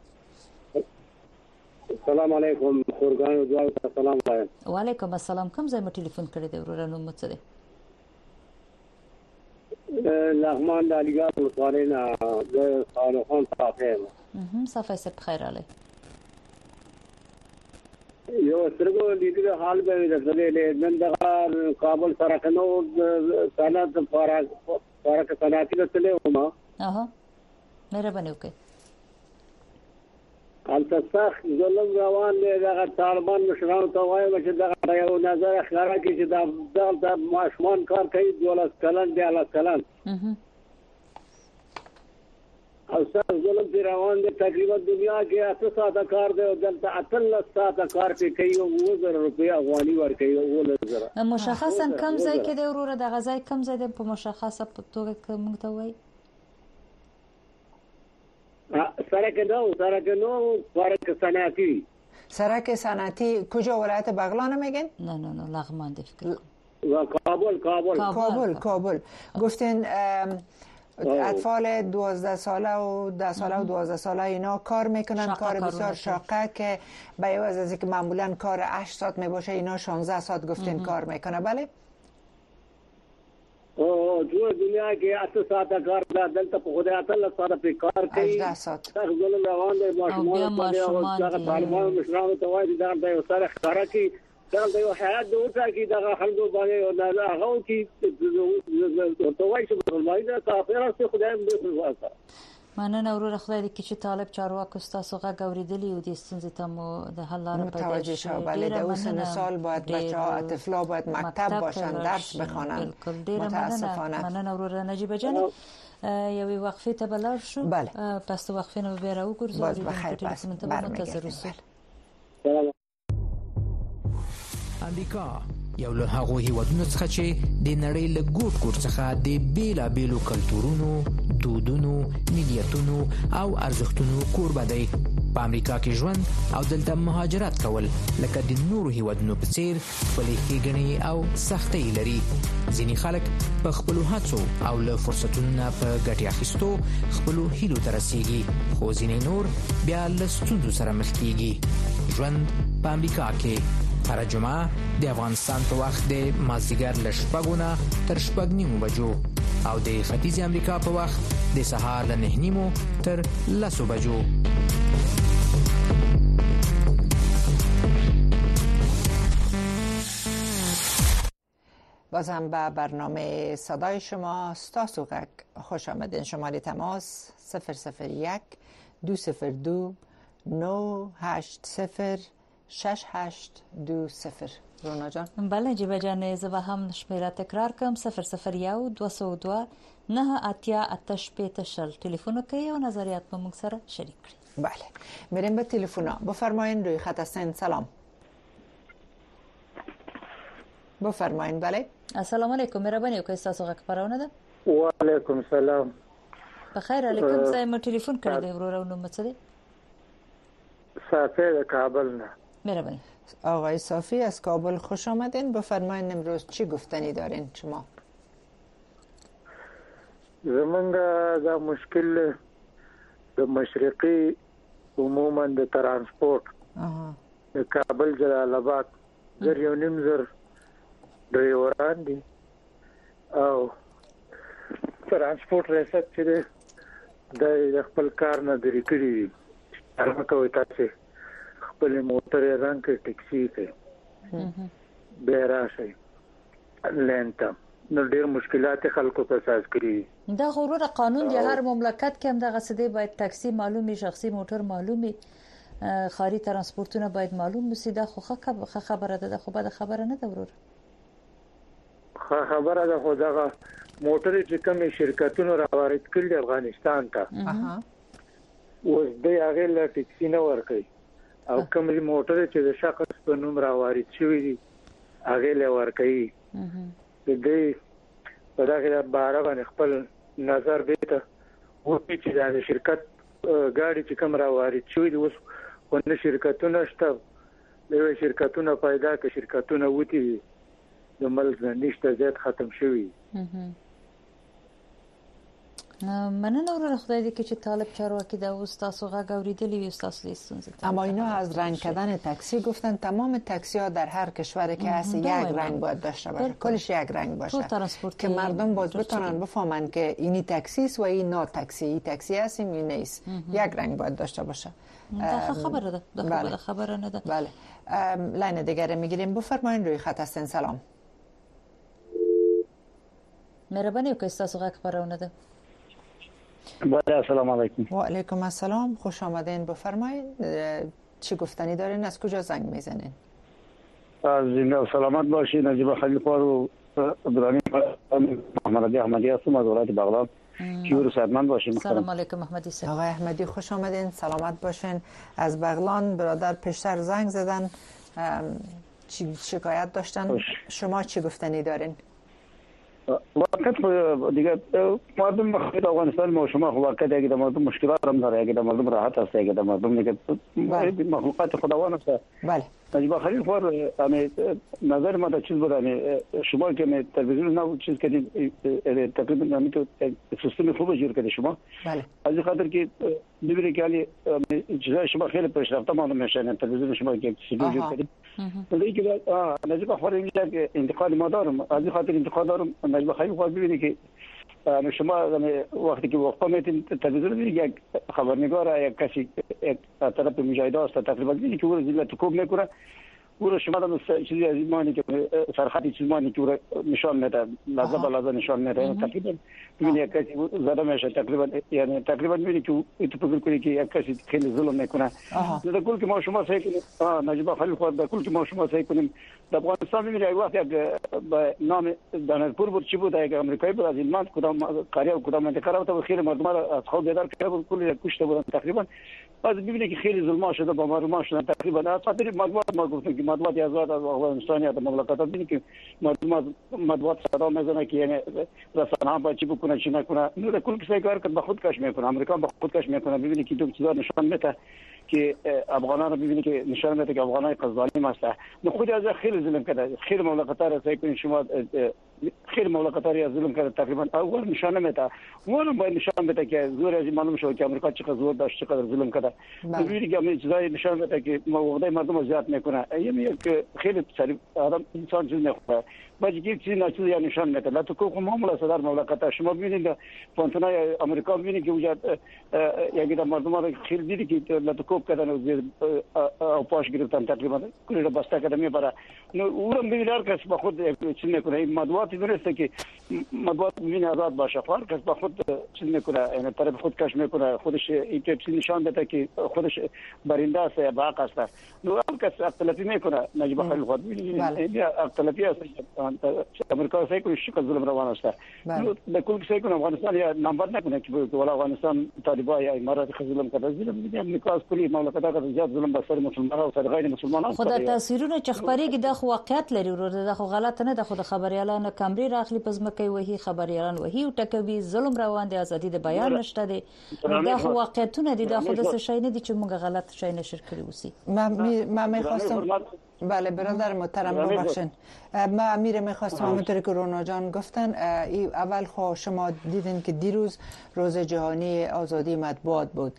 السلام علیکم. خورګان دوه سلام وایم. وعلیکم السلام. کوم ځای مې ټلیفون کړی دی وروره؟ نو مڅ دی لغمان د علیګار ولسوالۍ نه د خان صافی. صافی سپ خیر علی. یو سترګو لیدل حال به د نن د کابل سره کنو سند فارق صنعتي رسله وما. مهرباني وکړئ. التسخ ظلم روان دی. دغه طالبان مشرانو ته وایم چې دغه یو نظر ښکارا کړي چې دا ماشومان کار کوي 12 کلن 14 کلن او سر ظلم دی روان دی. تقریبا دنیا کې 8 ساعته کار دی او دلته 18 ساعته کار کوي او 2000 روپیا افغاني ورکوي. 2000 مشخصا کم ځای کې دی وروره؟ د غزای کم ځای دی په مشخصه توګه کوم ته وایي؟ سرک صنعتی. سرک صنعتی کجا؟ ولایت بغلان میگن؟ نه لغمان دی فکر کابل. گفتین اطفال 12 ساله و 10 ساله و 12 ساله اینا کار میکنن، کار بسیار شاقه که به عوض از اینکه معمولا کار 8 ساعت میباشه اینا 16 ساعت گفتین کار میکنه. بله ټول دنیا کې 8 ساعته کار دلته په خدای 18 ساعته په کار کوي. 18 ساعت ظلم روان دی. ماشومان دغه طالبان مشرانو ته وایي دا د یو سره ښکارا کی دا د یو حیات د اوسه کی دغه خلکو باندې نه هغه کی ته وایي چې مسلمانۍ دا کافر است. خدای دې واسه مننه وروره. خدای دې چې طالب چارواکو تاسو غږ اوریدلی او د ستونزې ته مو د حل لاره پیدا شي. بله د اوسه سال باید بچه‌ها اطفالا باید مکتب باشن، درس بخوانن. متاسفانه. مننه وروره. نجیبه جان یوې وقفې ته بلار شو. پس د وقفې نه به راوګرځو. باز بخیر. پس منتظر اوسئ. امریکا یو له هغو هیوادونو څخه چې د نړۍ له ګوټ ګوټ څخه د بیلابیلو کلتورونو، دودونو، ملیتونو او ارزښتونو کوربه دی. په امریکا کې ژوند او دلته مهاجرت کول لکه د نورو هیوادونو په څیر خپلې ښېګڼې او سختۍ لري. ځینې خلک په خپلو هڅو او له فرصتونو نه په ګټې اخیستو خپلو هیلو ته رسیږي، خو ځینې نور بیا له ستونزو سره مخ کیږي. ژوند په امریکا کې هر جمعه د افغانستان په وخت د مازدیګر له 6 نه تر 6:30 بجو او د ختیځ امریکا په وخت د سهار له 9:30 تر 10 بجو. بازم به برنامه صدای شما ستاسو غږ خوش آمدین. شماره تماس 001 202 980 6820. رونا جان. بله جیبه جان، زبا هم شمیره تکرار کم 001 202 988 تلفن کوي او نظریات په موږ سره شریک کړئ. بله میریم به تلفن. بفرمایید روی خط هستین. سلام. بفرمایید. بله السلام علیکم. مهرباني وکړئ تاسو غږ خبرونه ده. وعلیکم سلام. بخیر علیکم. زه مو ټلیفون کړی دی ورور نو مڅ صافی د کابل نه. مهرباني. آقای صافی از کابل خوش آمدین. بفرمایید امروز چی گفتنی دارین شما؟ زمونږ دا مشکل د مشرقي عموما د ترانسپورت د کابل جلال آباد زر یو نیم زر ډرایوران دي او ترانسپورت ریاست چې د خپل کار نه درې کړی دي. هغه کوي تاسو خپل موټر رنګ کې ټیکسي کوي به راشي لنټه نو ډېر مشکلات خلکو په اساس کړی. دا غوړه قانون دی هر مملکت کې هم دغه سده باید ټاکسي معلومي، شخصي موټر معلومي، خاري ترانسپورتونه باید معلوم وي. دا خو خبره ده، خو به خبره نه ده ورور. خبره ده خو دغه موټر چې کوم شرکتونو راوارد کړل افغانستان ته اوس د هغه له ټیکسي نه ورکړي او کوم موټر چې د شخص په نوم راوارد شوی دي هغه له ورکړي. د دې په دغه باره باندې خپل نظر بیت او چې د شرکت ګاډي چې کوم راوارد شوی دي اوس ونه شرکتونه شته، د شرکتونو پیدا کې شرکتونه وتی د ملک نشته زیات ختم شوی. مننه ورور خدای دې چې طالب چارواکی دا استاد غږ اوریدلی وي استاد لیستونز. اما اینا از رنگ کردن تاکسی گفتن تمام تاکسی ها در هر کشوری که هست یک رنگ باید داشته باشه، کلش یک رنگ باشه که مردم باز بتونن بفهمن که اینی تاکسی است و این نه تاکسی، این تاکسی است این نیست. یک رنگ باید داشته باشه. خبره ده، خبره نه ده. بله لاین دیگه میگیریم. بفرمایید روی خط هستین. سلام. مهرباني وکړئ تاسو غږ خبرونه ده. بله السلام علیکم. و علیکم السلام. خوش آمدین. بفرمایید چی گفتنی دارین؟ از کجا زنگ میزنین؟ از زنده سلامت باشید. نجیب خلیفه رو ابراهیم محمد احمدی هستم از ولایت بغلان. کیور سعادتمند باشین. سلام علیکم احمدی صاحب. آقای احمدی خوش آمدین. سلامت باشین. از بغلان برادر پیشتر زنگ زدن شکایت داشتن. شما چی گفتنی دارین؟ واقعیت دیگه مردم مخاطب افغانستان ما شما واقعیت اگه مردم مشکلات هم داره، اگه مردم راحت است، اگه مردم دیگه مخلوقات خداوند است. بله نجیب خلیل خور نظر ما در چیز بود شما که تلویزیون نه چیز کردین تقریبا همین تو سیستم خوب جور کردی شما. بله از این خاطر که ببینید که علی چیزای شما خیلی پیشرفته معلوم میشن. تلویزیون شما که سیستم جور کردید ولی که نجیب خور اینجا که انتقاد ما دارم، از این خاطر انتقاد دارم. نجیب خلیل خور ببینید که شما وقتی که وقفه میتین تلویزیون دیدید یک خبرنگار یک کسی یک طرف مجاهده است تقریبا دیدید که او زیاد کوب میکنه او شما دم چیزی از این معنی که سرخطی چیز معنی که نشان میده لحظه به لحظه نشان میده تقریبا ببینید یک کسی زده میشه تقریبا ببینید که تو فکر کنید که یک کسی خیلی ظلم میکنه. در کل که ما شما سعی کنیم نجیب خلیل خود در کل که ما شما سعی کنیم در افغانستان ببینید یک وقت یک نام دانشپور بود چی بود یک امریکایی بود از علمان کدام قریه و کدام منطقه را تو خیلی مردم را از خواب بیدار کرده بود کلی کشته بودن تقریبا. بعد ببینید که خیلی ظلم شده با مردم شدن تقریبا. از خاطر مطبوعات ما گفتیم که مطبوعات آزاد از افغانستان یا مملکت ببینید که مطبوعات صدا میزنه که یعنی رسانه‌ها باید چی بکنه چی نکنه. در کل که سعی کرد به خود کش میکنه، امریکا به خود کش میکنه. ببینید که دو چیزا نشان میده که افغانان رو ببینید که نشان میده که افغانای ظالم هستند. خود از خیلی ظلم کرده، خیلی مملکت‌ها را سعی کنید شما خیلی مملکت‌ها را ظلم کرده تقریبا. اول نشانه میده اون باید نشان میده که زور از معلوم شد که امریکا چقدر زور داشت چقدر ظلم کرده. ببینید که همین چیزای نشان میده که موضوع مردم زیاد میکنه. یعنی که خیلی سریع آدم انسان چیز نخواه باید یک چیزی نشون یا نشان میده. لا تو کوم معامله صدر مملکت‌ها شما ببینید پانتونای امریکا ببینید که وجود یکی در مردم را خیلی دیدی که لا تو کوم خوب کردن و پاش گرفتن تقریبا کلی را بسته کردن میبره. اونم ببینید کس با خود چیز میکنه. این مدوات درسته که مدوات میبینه آزاد باشه، هر کس با خود چیز میکنه، یعنی طرف خود کش میکنه، خودش این چیز نشان بده که خودش برنده است یا باق است. نو هر کس اختلافی میکنه نجیب خلیل خود میبینید اختلافی است. امریکا سعی کنه شکل ظلم روان است. به کل سعی کنه افغانستان یا نمبر نکنه که ولا افغانستان طالبان یا امارات ظلم کرده. ظلم امریکا از کلی مملکت‌ها زیاد ظلم به سر مسلمانان او سر غیر مسلمانان. خدای تصویرونه چې خبرېږي د واقعیت لري ورته د غلط نه د خود خبريالانو کمرې راخلي پزمکه وਹੀ خبريالان وਹੀ ټکوي ظلم روان دي، ازادي د بیان نشته دي. د واقعیتونه دي د خود څه شي نه دي چې موږ غلط شي نشر کړی وسی. ما می‌خواستم بله برادر محترم ببخشید، ما امیر می‌خواستم همونطوری که رونا جان گفتن اول خو شما دیدین که دیروز روز جهانی آزادی مطبوعات بود.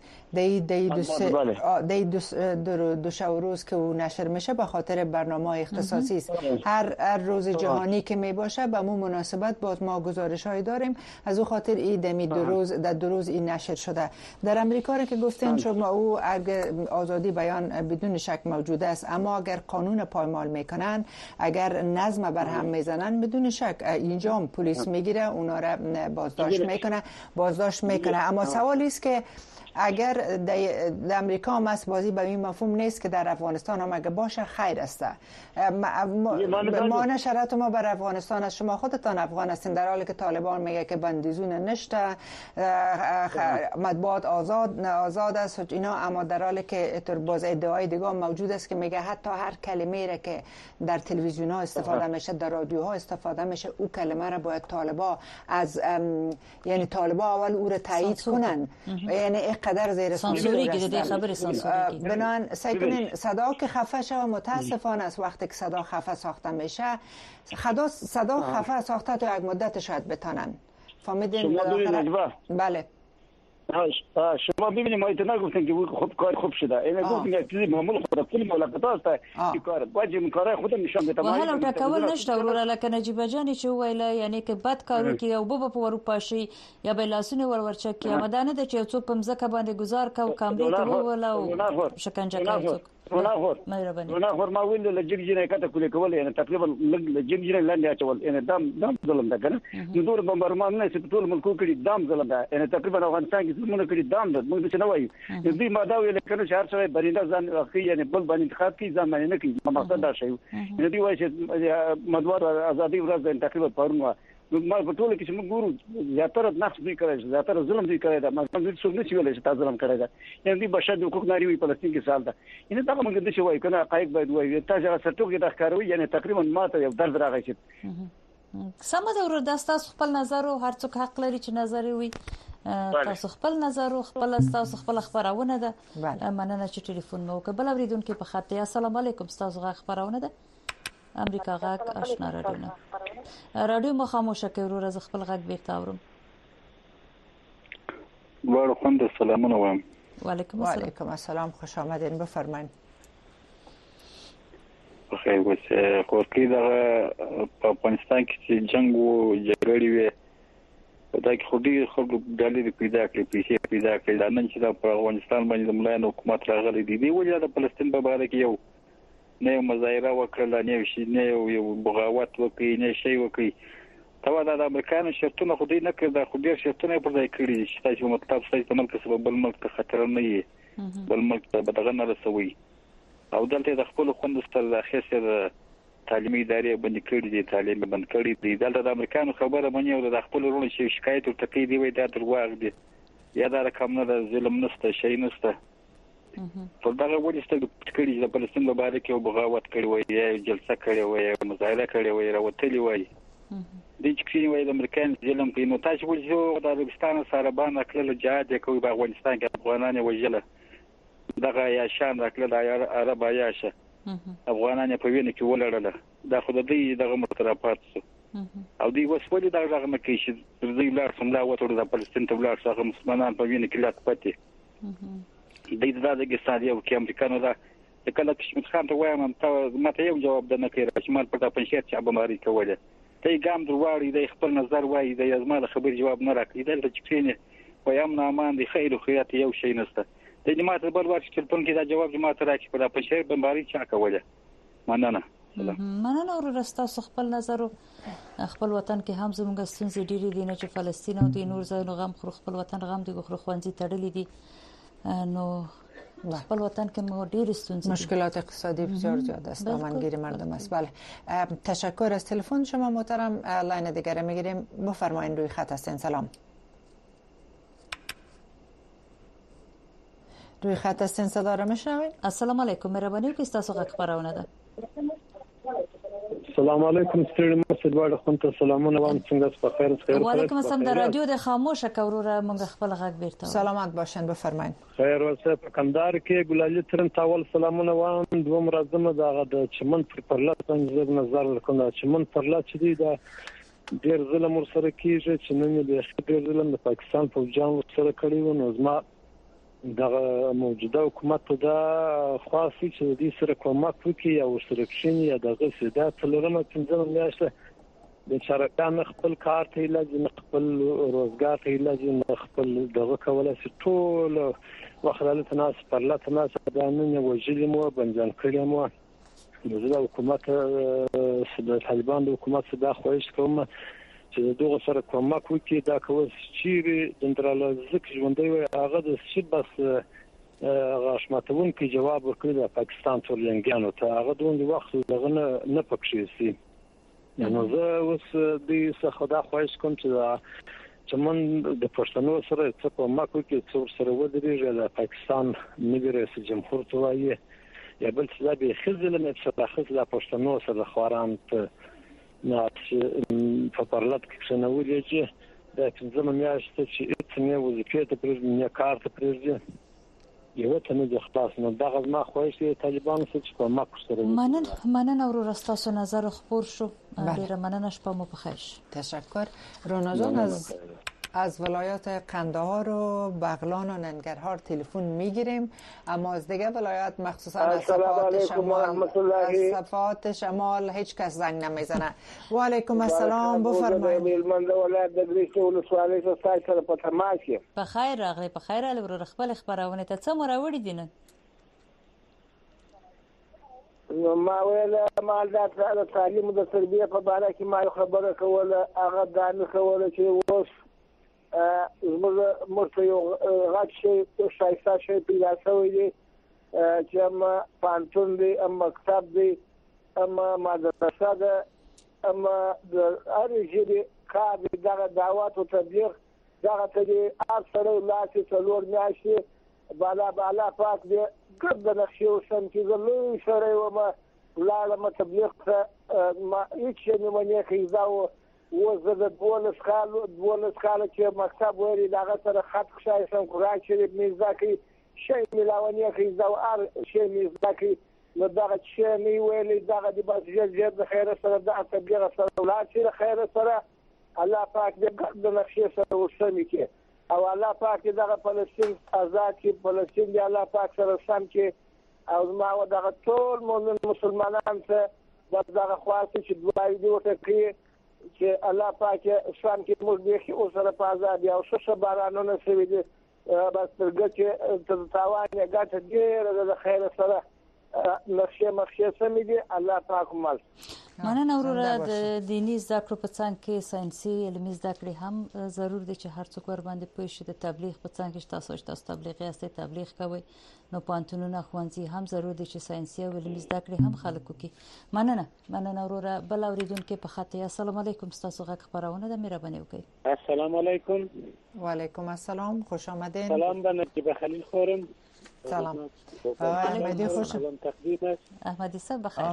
دو شب روز که او نشر میشه به خاطر برنامه اختصاصی است. هر روز جهانی که می باشه به مو مناسبت باز ما گزارش‌هایی داریم از او خاطر این دو روز این نشر شده. در امریکا را که گفتین شما او اگر آزادی بیان بدون شک موجود است، اما اگر قانون پایمال میکنن، اگر نظم بر هم میزنن، بدون شک اینجا هم پلیس میگیره اونا را بازداشت میکنه. اما سوالی است که اگر در امریکا هم است بازی به این مفهوم نیست که در افغانستان هم اگه باشه خیر است. ما نشرات ما بر افغانستان است. شما خودتان افغان هستین در حالی که طالبان میگه که بندیزون نشته، مطبوعات آزاد است اینا، اما در حالی که باز ادعای دیگه موجود است که میگه حتی هر کلمه را که در تلویزیون ها استفاده میشه، در رادیوها استفاده میشه، او کلمه را باید طالبا یعنی طالبا اول او را تایید کنن، یعنی قدر زیر سانسوری گیره خبر سانسوری بنان سعی کنین صدا که خفه شوه. متاسفانه است وقتی که صدا خفه ساخته میشه، صدا خفه ساخته تو یک مدت شاید بتانن. فهمیدین؟ بله شما ببینید ما ایتنا گفتن که کار خوب شده. این گفتن که چیزی معمول خود کلی مملکت است که کار واجب کار خود نشان بده. حالا ټکول نشته وروره لکه نجیب جان چې ویل یعنی که بد کارو کې او په ورو پاشي یا به لاسونه ورچک یا مدانه د چې څوک په مزکه باندې گزار کا او کامرې ته ولا او شکنجه کوي. وناخور ما ویل لجب جنې کته کولې کول، یعنی تقریبا لجب جنې لاندې اچول، یعنی دام ظلم ده کنه. نو دور بمبارمان نه چې ټول ملکو کې دام ظلم ده، یعنی تقریبا افغانستان کې ظلمونه کړي دام ده. موږ څه نه وایو دې ما دا ویل کنه چې هر څه برینده ځان اخی، یعنی بل باندې انتخاب کی ځان باندې نه کوي. مقصد دا شی یعنی دی وایي چې مدوار ازادي ورځ تقریبا پرونه ما په ټول کې چې موږ ګورو زیاتره نقص دی کړی، زیاتره ظلم دی کړی دا. موږ څه نه ویل چې تاسو ظلم کړی دا، یعنی بشر د حقوق ناری وی فلسطین کې سال ده. یعنی دا موږ د څه وایو کنه حقایق باید وایو. تاسو سرټوګي د ښکاروي، یعنی تقریبا ماته یو درد راغی چې سم ده ور د تاسو خپل نظر او هر څوک حق لري چې نظر وي. تاسو خپل نظر او خپل تاسو خپل خبرونه ده. مننه چې ټلیفون مو وکړ. بل اوریدونکو په خاطر السلام علیکم، تاسو غا خبرونه ده امریکا غاک آشنا رادیو ما خاموشه که رو از خپل غاک بیرته اورم. بار خوند سلامونه وایم. و علیکم السلام، خوش آمدین، بفرمایید. بخیر اوسه. خورکی دغه په افغانستان کې چې جنگ او جګړې وي دا کې خودي خلکو ډالې پیدا کړې، پیسې پیدا کړې. دا نن چې د افغانستان باندې د ملایانو حکومت راغلی دی وجه د فلسطین په اړه کې یو نه مظاهره وکړه، نه شي نه یو بغاوت وکړي، نه شي وکړي. دا د امریکایانو شرطونه خو دې نه کړل، خو ډېر شرطونه پر ځای کړی چې تاسو مطلب صحیح تمل کسب بل ملک ته خطر نه وي، بل ملک ته بدغه نه رسوي. او دلته د خپل خوند سره د خسر تعلیمي ادارې باندې کړی دي، تعلیم باندې کړی دي. دلته د امریکایانو خبره باندې او د خپل ورونو چې شکایت ورته کوي دی وای دا درواغ دي یا دا رقم نه د ظلم نشته، شي نشته. په دغه وجه کړي د فلسطین په اړه کې بغاوت کړی وای یا جلسه کړی وای، مظاهره کړی وای، راوتلی وای. د چې وای د امریکایانو ظلم کوي. نو تاسو وایي د عربستان سره باندې کړل جهاد کوي په افغانستان کې افغانان وژل، دغه یا شان راکړل د عرب عیاشه افغانان په وینه کې ولړل. دا خو د دې دغه مترافات او دی وسولې دغه نه کوي چې دوی لار څنګه وته د فلسطین ته ولار څنګه مسلمانان په وینه کې لاک پاتې. د دغه او کې امریکانو دا کله کشمیر خان ته وایم ته ماته یو جواب نه کوي چې مال په پنځه چې ابماري کوله. ته ګام درواړي د خپل نظر وایي د ازماله خبر جواب نه راکړي. دلته چې کینه وایم نه امان دي خیر او خیرات یو شي نشته. د جماعت بل ورش تلیفون کې دا جواب جماعت راکړي په پښې بمباري چا کوله. مننه. مننه ورو تاسو خپل نظر خپل وطن کې هم زموږ ستونزې ډېرې دي نه چې فلسطین او د نور ځایونو غم خپل وطن غم دی خو خوانځي تړلې دي نو خپل وطن کې مو ډېر ستونزې مشکلات اقتصادی بسیار زیاد است دامنگیر مردم است. بله تشکر از تلفن شما محترم. لاین دیگر میگیریم بفرمایید روی خط هستین. سلام روی خط هستین صدا را میشنوید؟ السلام علیکم مهربانی وکړئ تاسو غږ خبرونه ده. السلام علیکم ستړي مو سلواړه خون ته سلامونه وایم څنګه په خیر خیر. وعلیکم السلام د رادیو د خاموشه کوروره موږ خپل غږ بیرته. سلامت باشین بفرمایید. خیر اوسه په کندهار کې ګلالي ترن تاول سلامونه وایم دوم راځم دغه د چمن پر لات باندې نظر کوم چمن پر لات چې دی دا ډیر ظلم ور سره کیږي چې نن به ډیر ظلم د پاکستان فوجان سره کړی و نو زما دغه موجوده حکومت دا خاصی چې د سره کومک وکړي او سره کښینی یا دغه سیده تلرمه څنګه میاشته د شرکان خپل کار ته لازم خپل روزګار ته لازم خپل دغه کولای شي ټول وخت ناس پر لات ناس دا نن وجلی مو بنځن کړی مو د حکومت د طالبان د حکومت صدا خوښ کوم چې دغه سره کومک وکړي دا کوم چې دندرالزک ژوندۍ وي هغه د شي بس غاښماتون کې جواب ورکړي د پاکستان تورلنګانو ته هغه دوی وخت دغه نه پکښي سي نو زه اوس د خدا خوښ کوم چې من د پښتنو سره څه کومک وکړي چې سره ودرېږي د پاکستان ملي رئیس جمهور ته وایي یا بل څه به خزل نه څه خزل پښتنو سره خواران ته نه په پرلط کې څنګه چې دا څنګه میاشته چې څنګه وظیفه ته پرې نه کار ته پرې یو ته نه خلاص نو دغه ما خوښي طالبان څه چې کومک سره مننه ورو تاسو نظر خبر شو ډیره مننه شپه مو بخیر. تشکر. رونا جان از ولایات قندهار و بغلان و ننگرهار تلفن میگیریم اما از دیگه ولایات مخصوصا از صفات شمال هیچ کس زنگ نمیزنه. و علیکم السلام بفرمایید. من د ولایت د ګریشت ولسوالۍ څخه سره په تماس کې بخیر راغلی بخیر له خپل خبرونه ته څه مراوړي دي نه ما ویل مال د تعلیم د تربیه په اړه کې ما خبره کوله هغه د کوله چې اوس زموږ یو غټ شی شایسته شی پیدا شوی دی چې اما پانتون دی اما مکتب دی اما مدرسه ده اما د هر ژبې کار دی دغه دعوت او تبلیغ دغه ته دی هر سړی لاسې څلور میاشتې بالا پاک دی ګرد د نقشې وسم چې زه لوی سړی وم لاړم تبلیغ ته هېڅ شی مې ونه ښیزه و اوس زه د 12 کاله چې مکتب ویلي د هغه سره خط ښایستم قرآن شریف مې زده کړي شی مې لا ونه ښیزه و هر شی مې زده کړي نو دغه شی مې ویلي دغه د بس ژر د خیره سره دغه تبلیغ سره ولاړ شي د خیره سره الله پاک دې ګرد د نقشې سره وسمې کړي او الله پاک دغه فلسطین آزاد کړي فلسطین دې الله پاک سره سم کړي او ما دغه ټول مؤمن مسلمانان ته دغه خواست چې دوی دې ورته کړي چې الله پاک اسلام کې موږ دې او سره په آزاد او څه بارانونه سوي دي بس ترګه چې تاوان یې ګټه ډېر د خیر سره مخشه سمې دي الله پاک مال. مننه وروره د دیني زده کړو په څنګ کې ساينسي علمي زده کړې هم ضرور دي چې هر څوک ور باندې پوه شي د تبلیغ په څنګ کې تاسو تبلیغي استه تبلیغ کوي نو پانتونونه خوانځي هم ضرور دي چې ساينسي او علمي زده کړې هم خلکو کې. مننه وروره بل اوریدونکو په خاطر السلام علیکم تاسو غږ خبرونه د مهرباني وکړئ. السلام علیکم. و علیکم السلام خوش آمدین. سلام به نجیب خلیل خورم. سلام. احمدی خوش احمدی صاحب بخیر.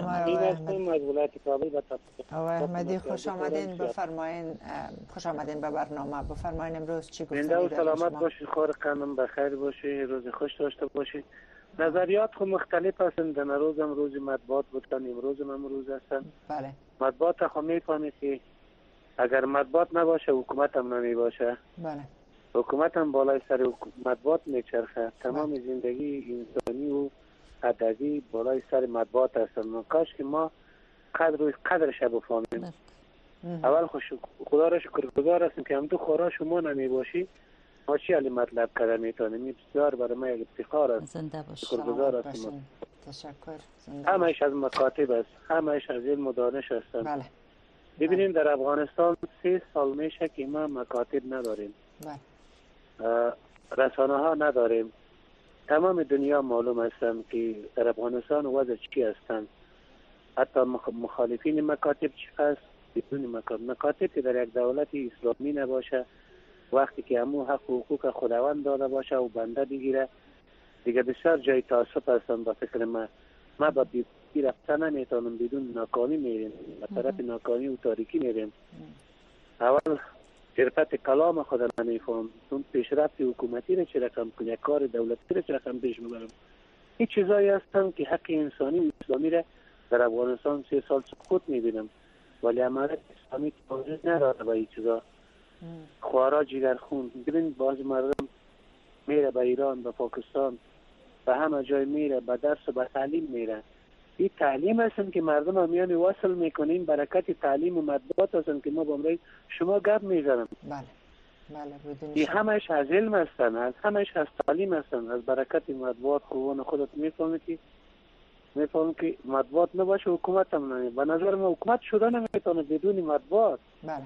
احمدی خوش آمدین بفرمایید. خوش آمدین به برنامه. بفرمایید امروز چی گفتید؟ زنده و سلامت باشید خور قانون بخیر باشید روز خوش داشته باشید. نظریات خو مختلف هستند روز مطبوعات بودن امروز هم روز هستند. بله. مطبوعات خو میفهمید که اگر مطبوعات نباشه حکومت هم نمیباشه. بله. حکومت هم بالای سر مطبوعات میچرخه تمام زندگی انسانی و ادبی بالای سر مطبوعات هستن کاش که ما قدرش بفهمیم. اول خدا را شکرگزار هستیم که هم تو خورا شما نمی باشی ماشی علی مطلب کرده میتونیم بسیار برای ما یک افتخار است. زنده باش. شکرگزار هستم. تشکر. همش از مکاتب است، همش از علم و دانش هستند. بله. ببینید در افغانستان 3 سال میشه که ما مکاتب نداریم. بله. رسانه ها نداریم. تمام دنیا معلوم هستند که در افغانستان وضع چی هستند. حتی مخالفین مکاتب چی هست بدون مکاتب که در یک دولت اسلامی نباشه، وقتی که همون حق و حقوق خداوند داده باشه و بنده بگیره دیگه بسیار جای تاسف هستند. با فکر ما با بیرون رفتن نمیتونم، بدون ناکامی میریم به طرف ناکامی و تاریکی میریم. اول صرفت کلام خدا نمیفهم، اون پیشرفت حکومتی را چه رقم کنه، کار دولتی را چه رقم پیش ببرم. این چیزایی هستند که حق انسانی و اسلامی را در افغانستان 3 سال سقوط میبینم، ولی امارت اسلامی توجه نداره به این چیزا. خوارا جگر خون. ببین باز مردم میره به ایران، به پاکستان، به همه جای میره، به درس و به تعلیم میره. این تعلیم هستن که مردم هم میان وصل میکنیم. برکت تعلیم و مطبوعات هستن که ما با امروز شما گپ میزنم. بله. این همش از علم هستن، همش از تعلیم هستن، از برکت مطبوعات. خوبان خودت میفهمی که مطبوعات نباشه حکومت هم نمیشه. به نظر من حکومت شده نمیتونه بدون مطبوعات. بله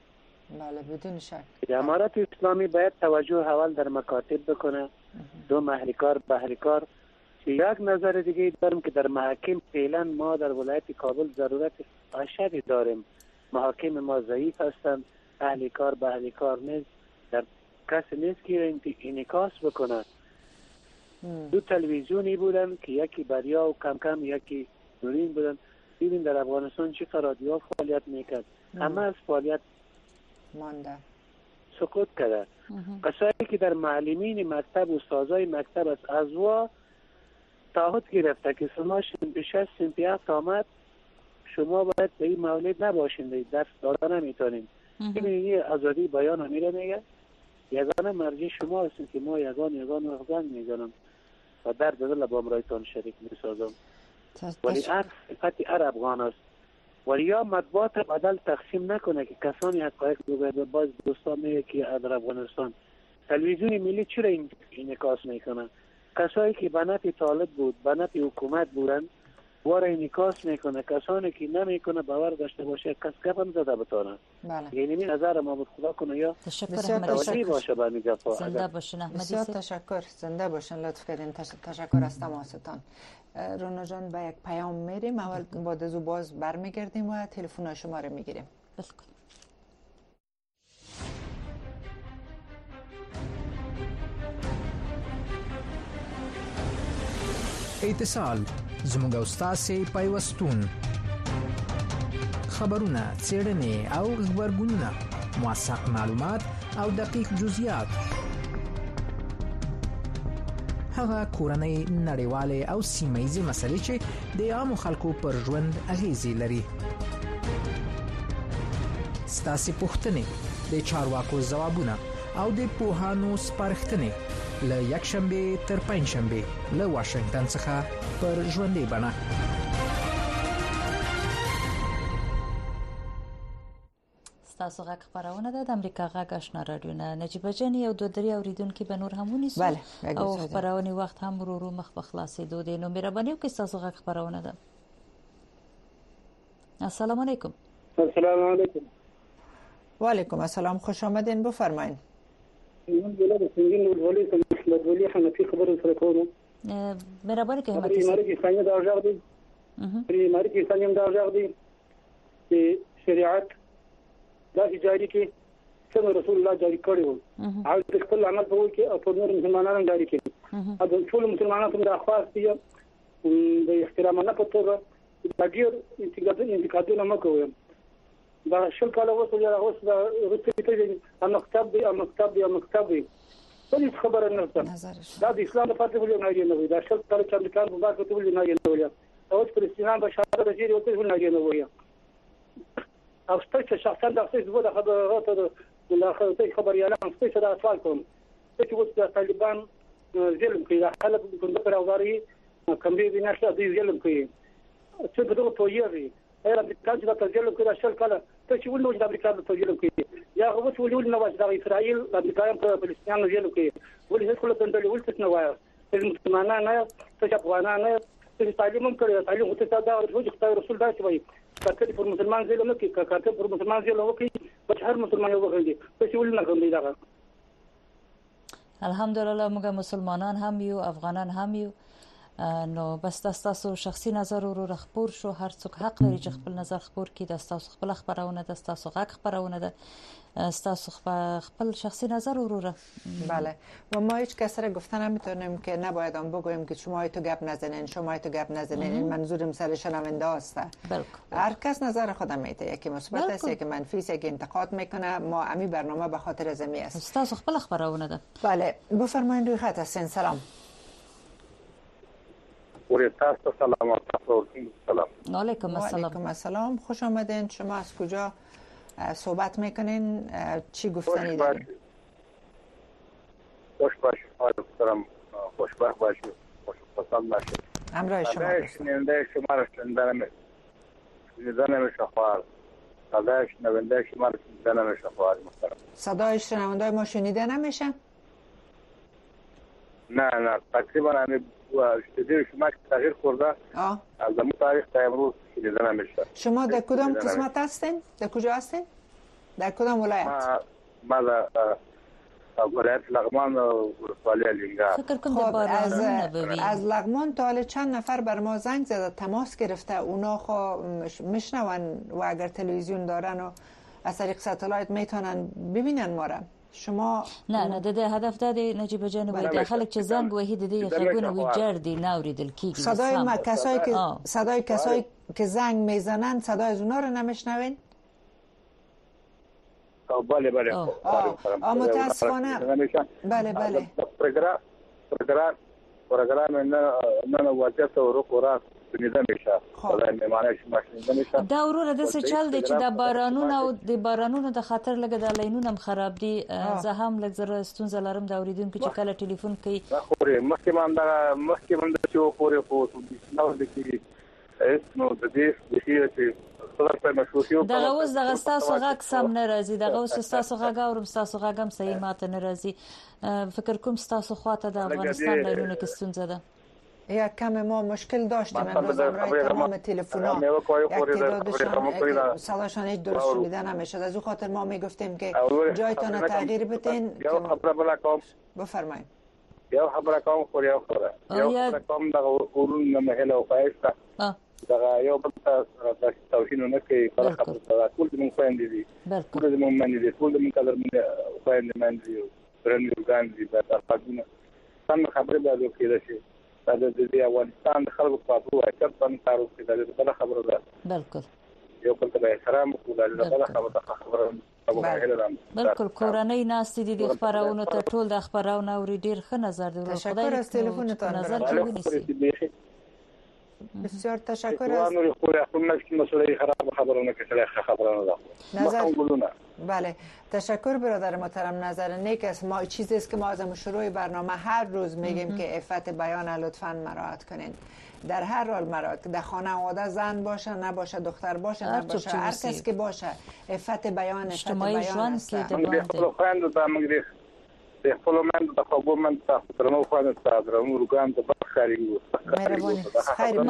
بدون شک. امارت اسلامی باید توجه اول در مکاتب بکنه. 2 محریکار بحریکار. یک نظر دیگه دارم که در محاکم فعلا ما در ولایت کابل ضرورت اشدی داریم. محاکم ما ضعیف هستند، اهل کار بحری کار نیست، در کسی نیست که انعکاس بکنه. 2 تلویزیونی بودن که یکی بریا و کم کم یکی نورین بودن. ببین در افغانستان چه رادیو فعالیت میکرد، همه از فعالیت مانده، سقوط کرده. کسایی که در معلمین مکتب و استادای مکتب از وا تعهد گرفته که شما سنف 6 سنف 7 آمد شما باید به این مولد نباشین، درس دادن نمیتونین. ببینید این آزادی بیان میره میگه یگانه مرجع شما هستین که ما یگان افغان میگنم و در دل با امرایتان شریک میسازم. ولی هر افغان است. ولی یا مطبوعات بدل تقسیم نکنه که کسانی حقایق بگه. باز دوستان میگه که در افغانستان تلویزیون ملی چرا انعکاس میکنه؟ کسایی که به نفع طالب بود، به نفع حکومت بودن وار انعکاس میکنه. کسانی که نمیکنه باور داشته باشه کس گپم زده بتونه. بله. یعنی این نظر ما بود خدا کنه یا تشکر باشه به میگفا. زنده باشین احمدی. بسیار تشکر. زنده باشین. لطف کردین. تشکر از تماستان. رونا جان به یک پیام میریم. اول بعد از باز برمیگردیم و تلفن شما رو میگیریم. بالکل. اتصال زموږ او ستاسو پیوستون خبرونه څېړنې او خبرګونونه موثق معلومات او دقیق جزئیات هغه کورنۍ نړیوالې او سیمه‌ییزې مسلې چې د عامو خلکو پر ژوند اغیزې لري. ستاسو پوښتنې د چارواکو ځوابونه او د پوهانو سپارښتنې له یکشنبه تر پنځشنبه له واشنگټن څخه پر ژوندۍ بڼه. ستاسو غږ خبرونه ده د امریکا غږ آشنا رادیو نه. نجیبه جان یو 2-3 اوریدونکو به نور هم ونیسو او خبرونه وخت هم ورو مخ په خلاصې دو دي. نو مهرباني وکړئ ستاسو غږ خبرونه ده. السلام علیکم. السلام علیکم. و علیکم السلام. خوش آمدین. بفرمایید. من بلاد سنگین ولولی کوم ولولی حنفی خبر سره کوم. مهرباني کوئ همت امارت اسلامي دا ځای دی. امارت اسلامي دا ځای دی چې شریعت دا جاری کې څنګه رسول الله جاری کړی و او د خپل عمل په وکي او په نور مسلمانانو جاری کړي. دا ټول مسلمانانو ته د اخلاص دی د احترام نه پټو د ډیر انتقادونه مکوي. دا شل کاله وصل یا اوس دا رسېږي ته مکتب دی هیڅ خبره نه ده. دا د اسلام په فاتحه ولې نه وي. دا شل کاله چې امریکا په بار کې ولې نه وي او فلسطینیان به شاته راځي او ته ولې نه وي او ستاسو شخصا د خپل د خبراتو د اخرته خبريالان ستاسو د اصل کوم چې وڅ د طالبان ظلم کوي. حلب کوم پر اواري کوم دي نشه د ظلم کوي چې په دغه تویږي اې امریکا چې د ظلم کوي شل کاله ته چې ولې د امریکا د ظلم کوي یا هغه ولې نه وایي دا اسرائیل د امریکایان په فلسطینیانو ویلو کې ولې هیڅ کله کنټرول ولې نه وایي چې مسلمانان نه چې افغانان نه چې تعلیم هم کړی تعلیم او ته دا ورته خدای رسول دا چې وایي کله پر مسلمان ځل نه کې کله پر مسلمان ځل وکړي په هر مسلمان یو وکړي چې ولې نه کوي دا الحمدلله موږ مسلمانان هم یو افغانان هم یو نو بس تاسو شخصي نظر ورو خبر شو هر څوک حق لري چې خپل نظر خبر کړي د تاسو خپل خبرونه د تاسو غږ خبرونه د تاسو خپل شخصی نظر ورو. بله و ما هیچ کس را گفتن نمیتونیم که نباید آن بگوییم که شما تو گپ نزنین شما تو گپ نزنین این منظورم سر شنونده است. هر کس نظر خودم میده یکی مثبت است یکی منفی است یکی انتقاد میکنه ما امی برنامه به خاطر زمی است. تاسو خپل خبرونه ده. بله بفرمایید روی خط هستین. سلام. تاسو سلام علیکم. علیکم السلام. خوش آمدین. شما از کجا صحبت میکنین؟ چی گفتنی دارین؟ خوشبخت باشید. خوشبخت باشید. همراه شما هستم. شنونده شما را شنیدن نمیشه خواهر. صدای شنونده شما را شنیدن نمیشه خواهر محترم. صدای شنونده ما شنیده نمیشه؟ نه تقریبا همه استودیو شما که تغییر خورده از اون تاریخ تا امروز شنیده نمیشه. شما در کدام قسمت هستین؟ در کجا هستین؟ در کدام ولایت؟ ما در ولایت لغمان و ولسوالی لنگار. خب از لغمان تا حالا چند نفر بر ما زنگ زده تماس گرفته اونا خو میشنون و اگر تلویزیون دارن و از طریق ساتلایت میتونن ببینن ما را. شما نه ده هدف ده نجیب جان وای داخل چې زنگ وهی د دې غږونه وی جردي ناوریدل کیږي. صدای کسایی که زنگ میزنن صدای از اونا رو نمیشنوین؟ بله متاسفانه بله پروگرام نه وضعیت او رقم شنیده میشه. معنی شما شنیده میشه. دا ورور د څه چل دی چې د بارانونو د خاطر لګه د لینونو خراب دي. زه هم لږ زره ستونزه لرم د اوریدونکو چې کله ټلیفون کوي. مخکې من د شو پورې خو نو د کی نو د دې چې دغه اوس دغه ستاسو غږ سم نه راځي. دغه اوس ستاسو غږ اورم ستاسو غږ هم صحیح ماته نه راځي. فکر کوم ستاسو خواته د افغانستان لینونو کې ستونزه ده. یک کم ما مشکل داشتیم امروز امرای تمام تلفن‌ها یک تعدادشان صداشان هیچ درست شنیده نمیشد. از او خاطر ما میگفتیم که جایتان تغییر بدین. بفرمایید. یا خبره کوم خو یا خبره کوم دغه اورون نه مهله او پایسته دغه یو بل تاسو توهین نه کوي خبره ټول موږ خويندې دي ټول موږ باندې دي ټول موږ قدر موږ خويندې باندې دي پرنګ ورګان دي په تاسو څنګه خبره ده کېده شي د افغانستان د خلکو په اړه وایي چې څنګه کارو کوي دا بل خبره ده. بالکل یو بل ته احترام وکړو دا بل خبره بالکل کورنۍ ناس دي د خبرونو ته ټول د خبرونو اوري ډیر ښه نظر دی. خدای از تلفنتان نظر ونیسي. بسیار تشکر از نظر. بله تشکر برادر محترم. نظر نیک است. ما چیزی است که ما از شروع برنامه هر روز میگیم که عفت بیان لطفاً مراعات کنین. در هر حال مراعات در خانواده زن باشه نباشه دختر باشه نباشه هر کس که باشه عفت بیان است. د خپل من د خبرو من تاسو درنو خو نه تاسو درنو روغان د بخاري مهرباني خیر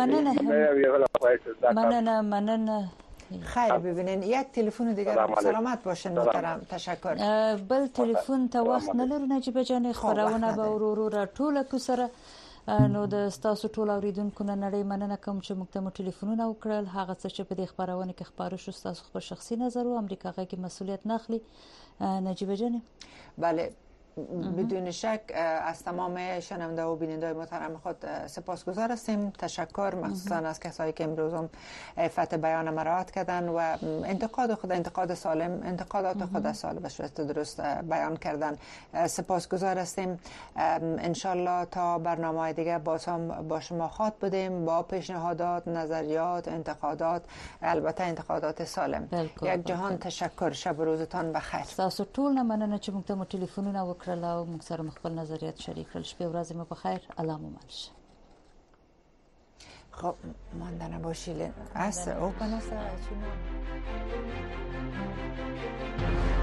مننه. خیر ببینین یک تلفن دیگر سلامت باشین محترم. تشکر. بل تلفن ته وخت نه لرو نجیب جان خبرونه به ورو را ټوله کو سره نو د تاسو ټول اوریدونکو نه نړۍ مننه کوم چې موږ ته ټلیفونونه وکړل. هغه څه چې په دې خبرونه کې خبرو شو تاسو خپل شخصي نظر او امریکا کې مسؤلیت نخلی نجیب جان. بله بدون شک از تمام شنونده و بیننده محترم خود سپاسگزار هستیم. تشکر مخصوصا از کسایی که امروز هم عفت بیان مراعات کردن و انتقاد سالم انتقادات خود سالم به صورت درست بیان کردن. سپاسگزار هستیم. انشالله تا برنامه دیگه باز هم با شما خاط بدیم با پیشنهادات نظریات انتقادات البته انتقادات سالم. یک جهان تشکر. شب و روزتان بخیر. تاسو ټول نه مننه چې موږ ته ټلیفونونه وکړل او موږ سره خپل نظریات شریک کړل. شپه ورځ مو بخیر. الله مو مالشه. خب ماندنه باشید. اس اوپن است.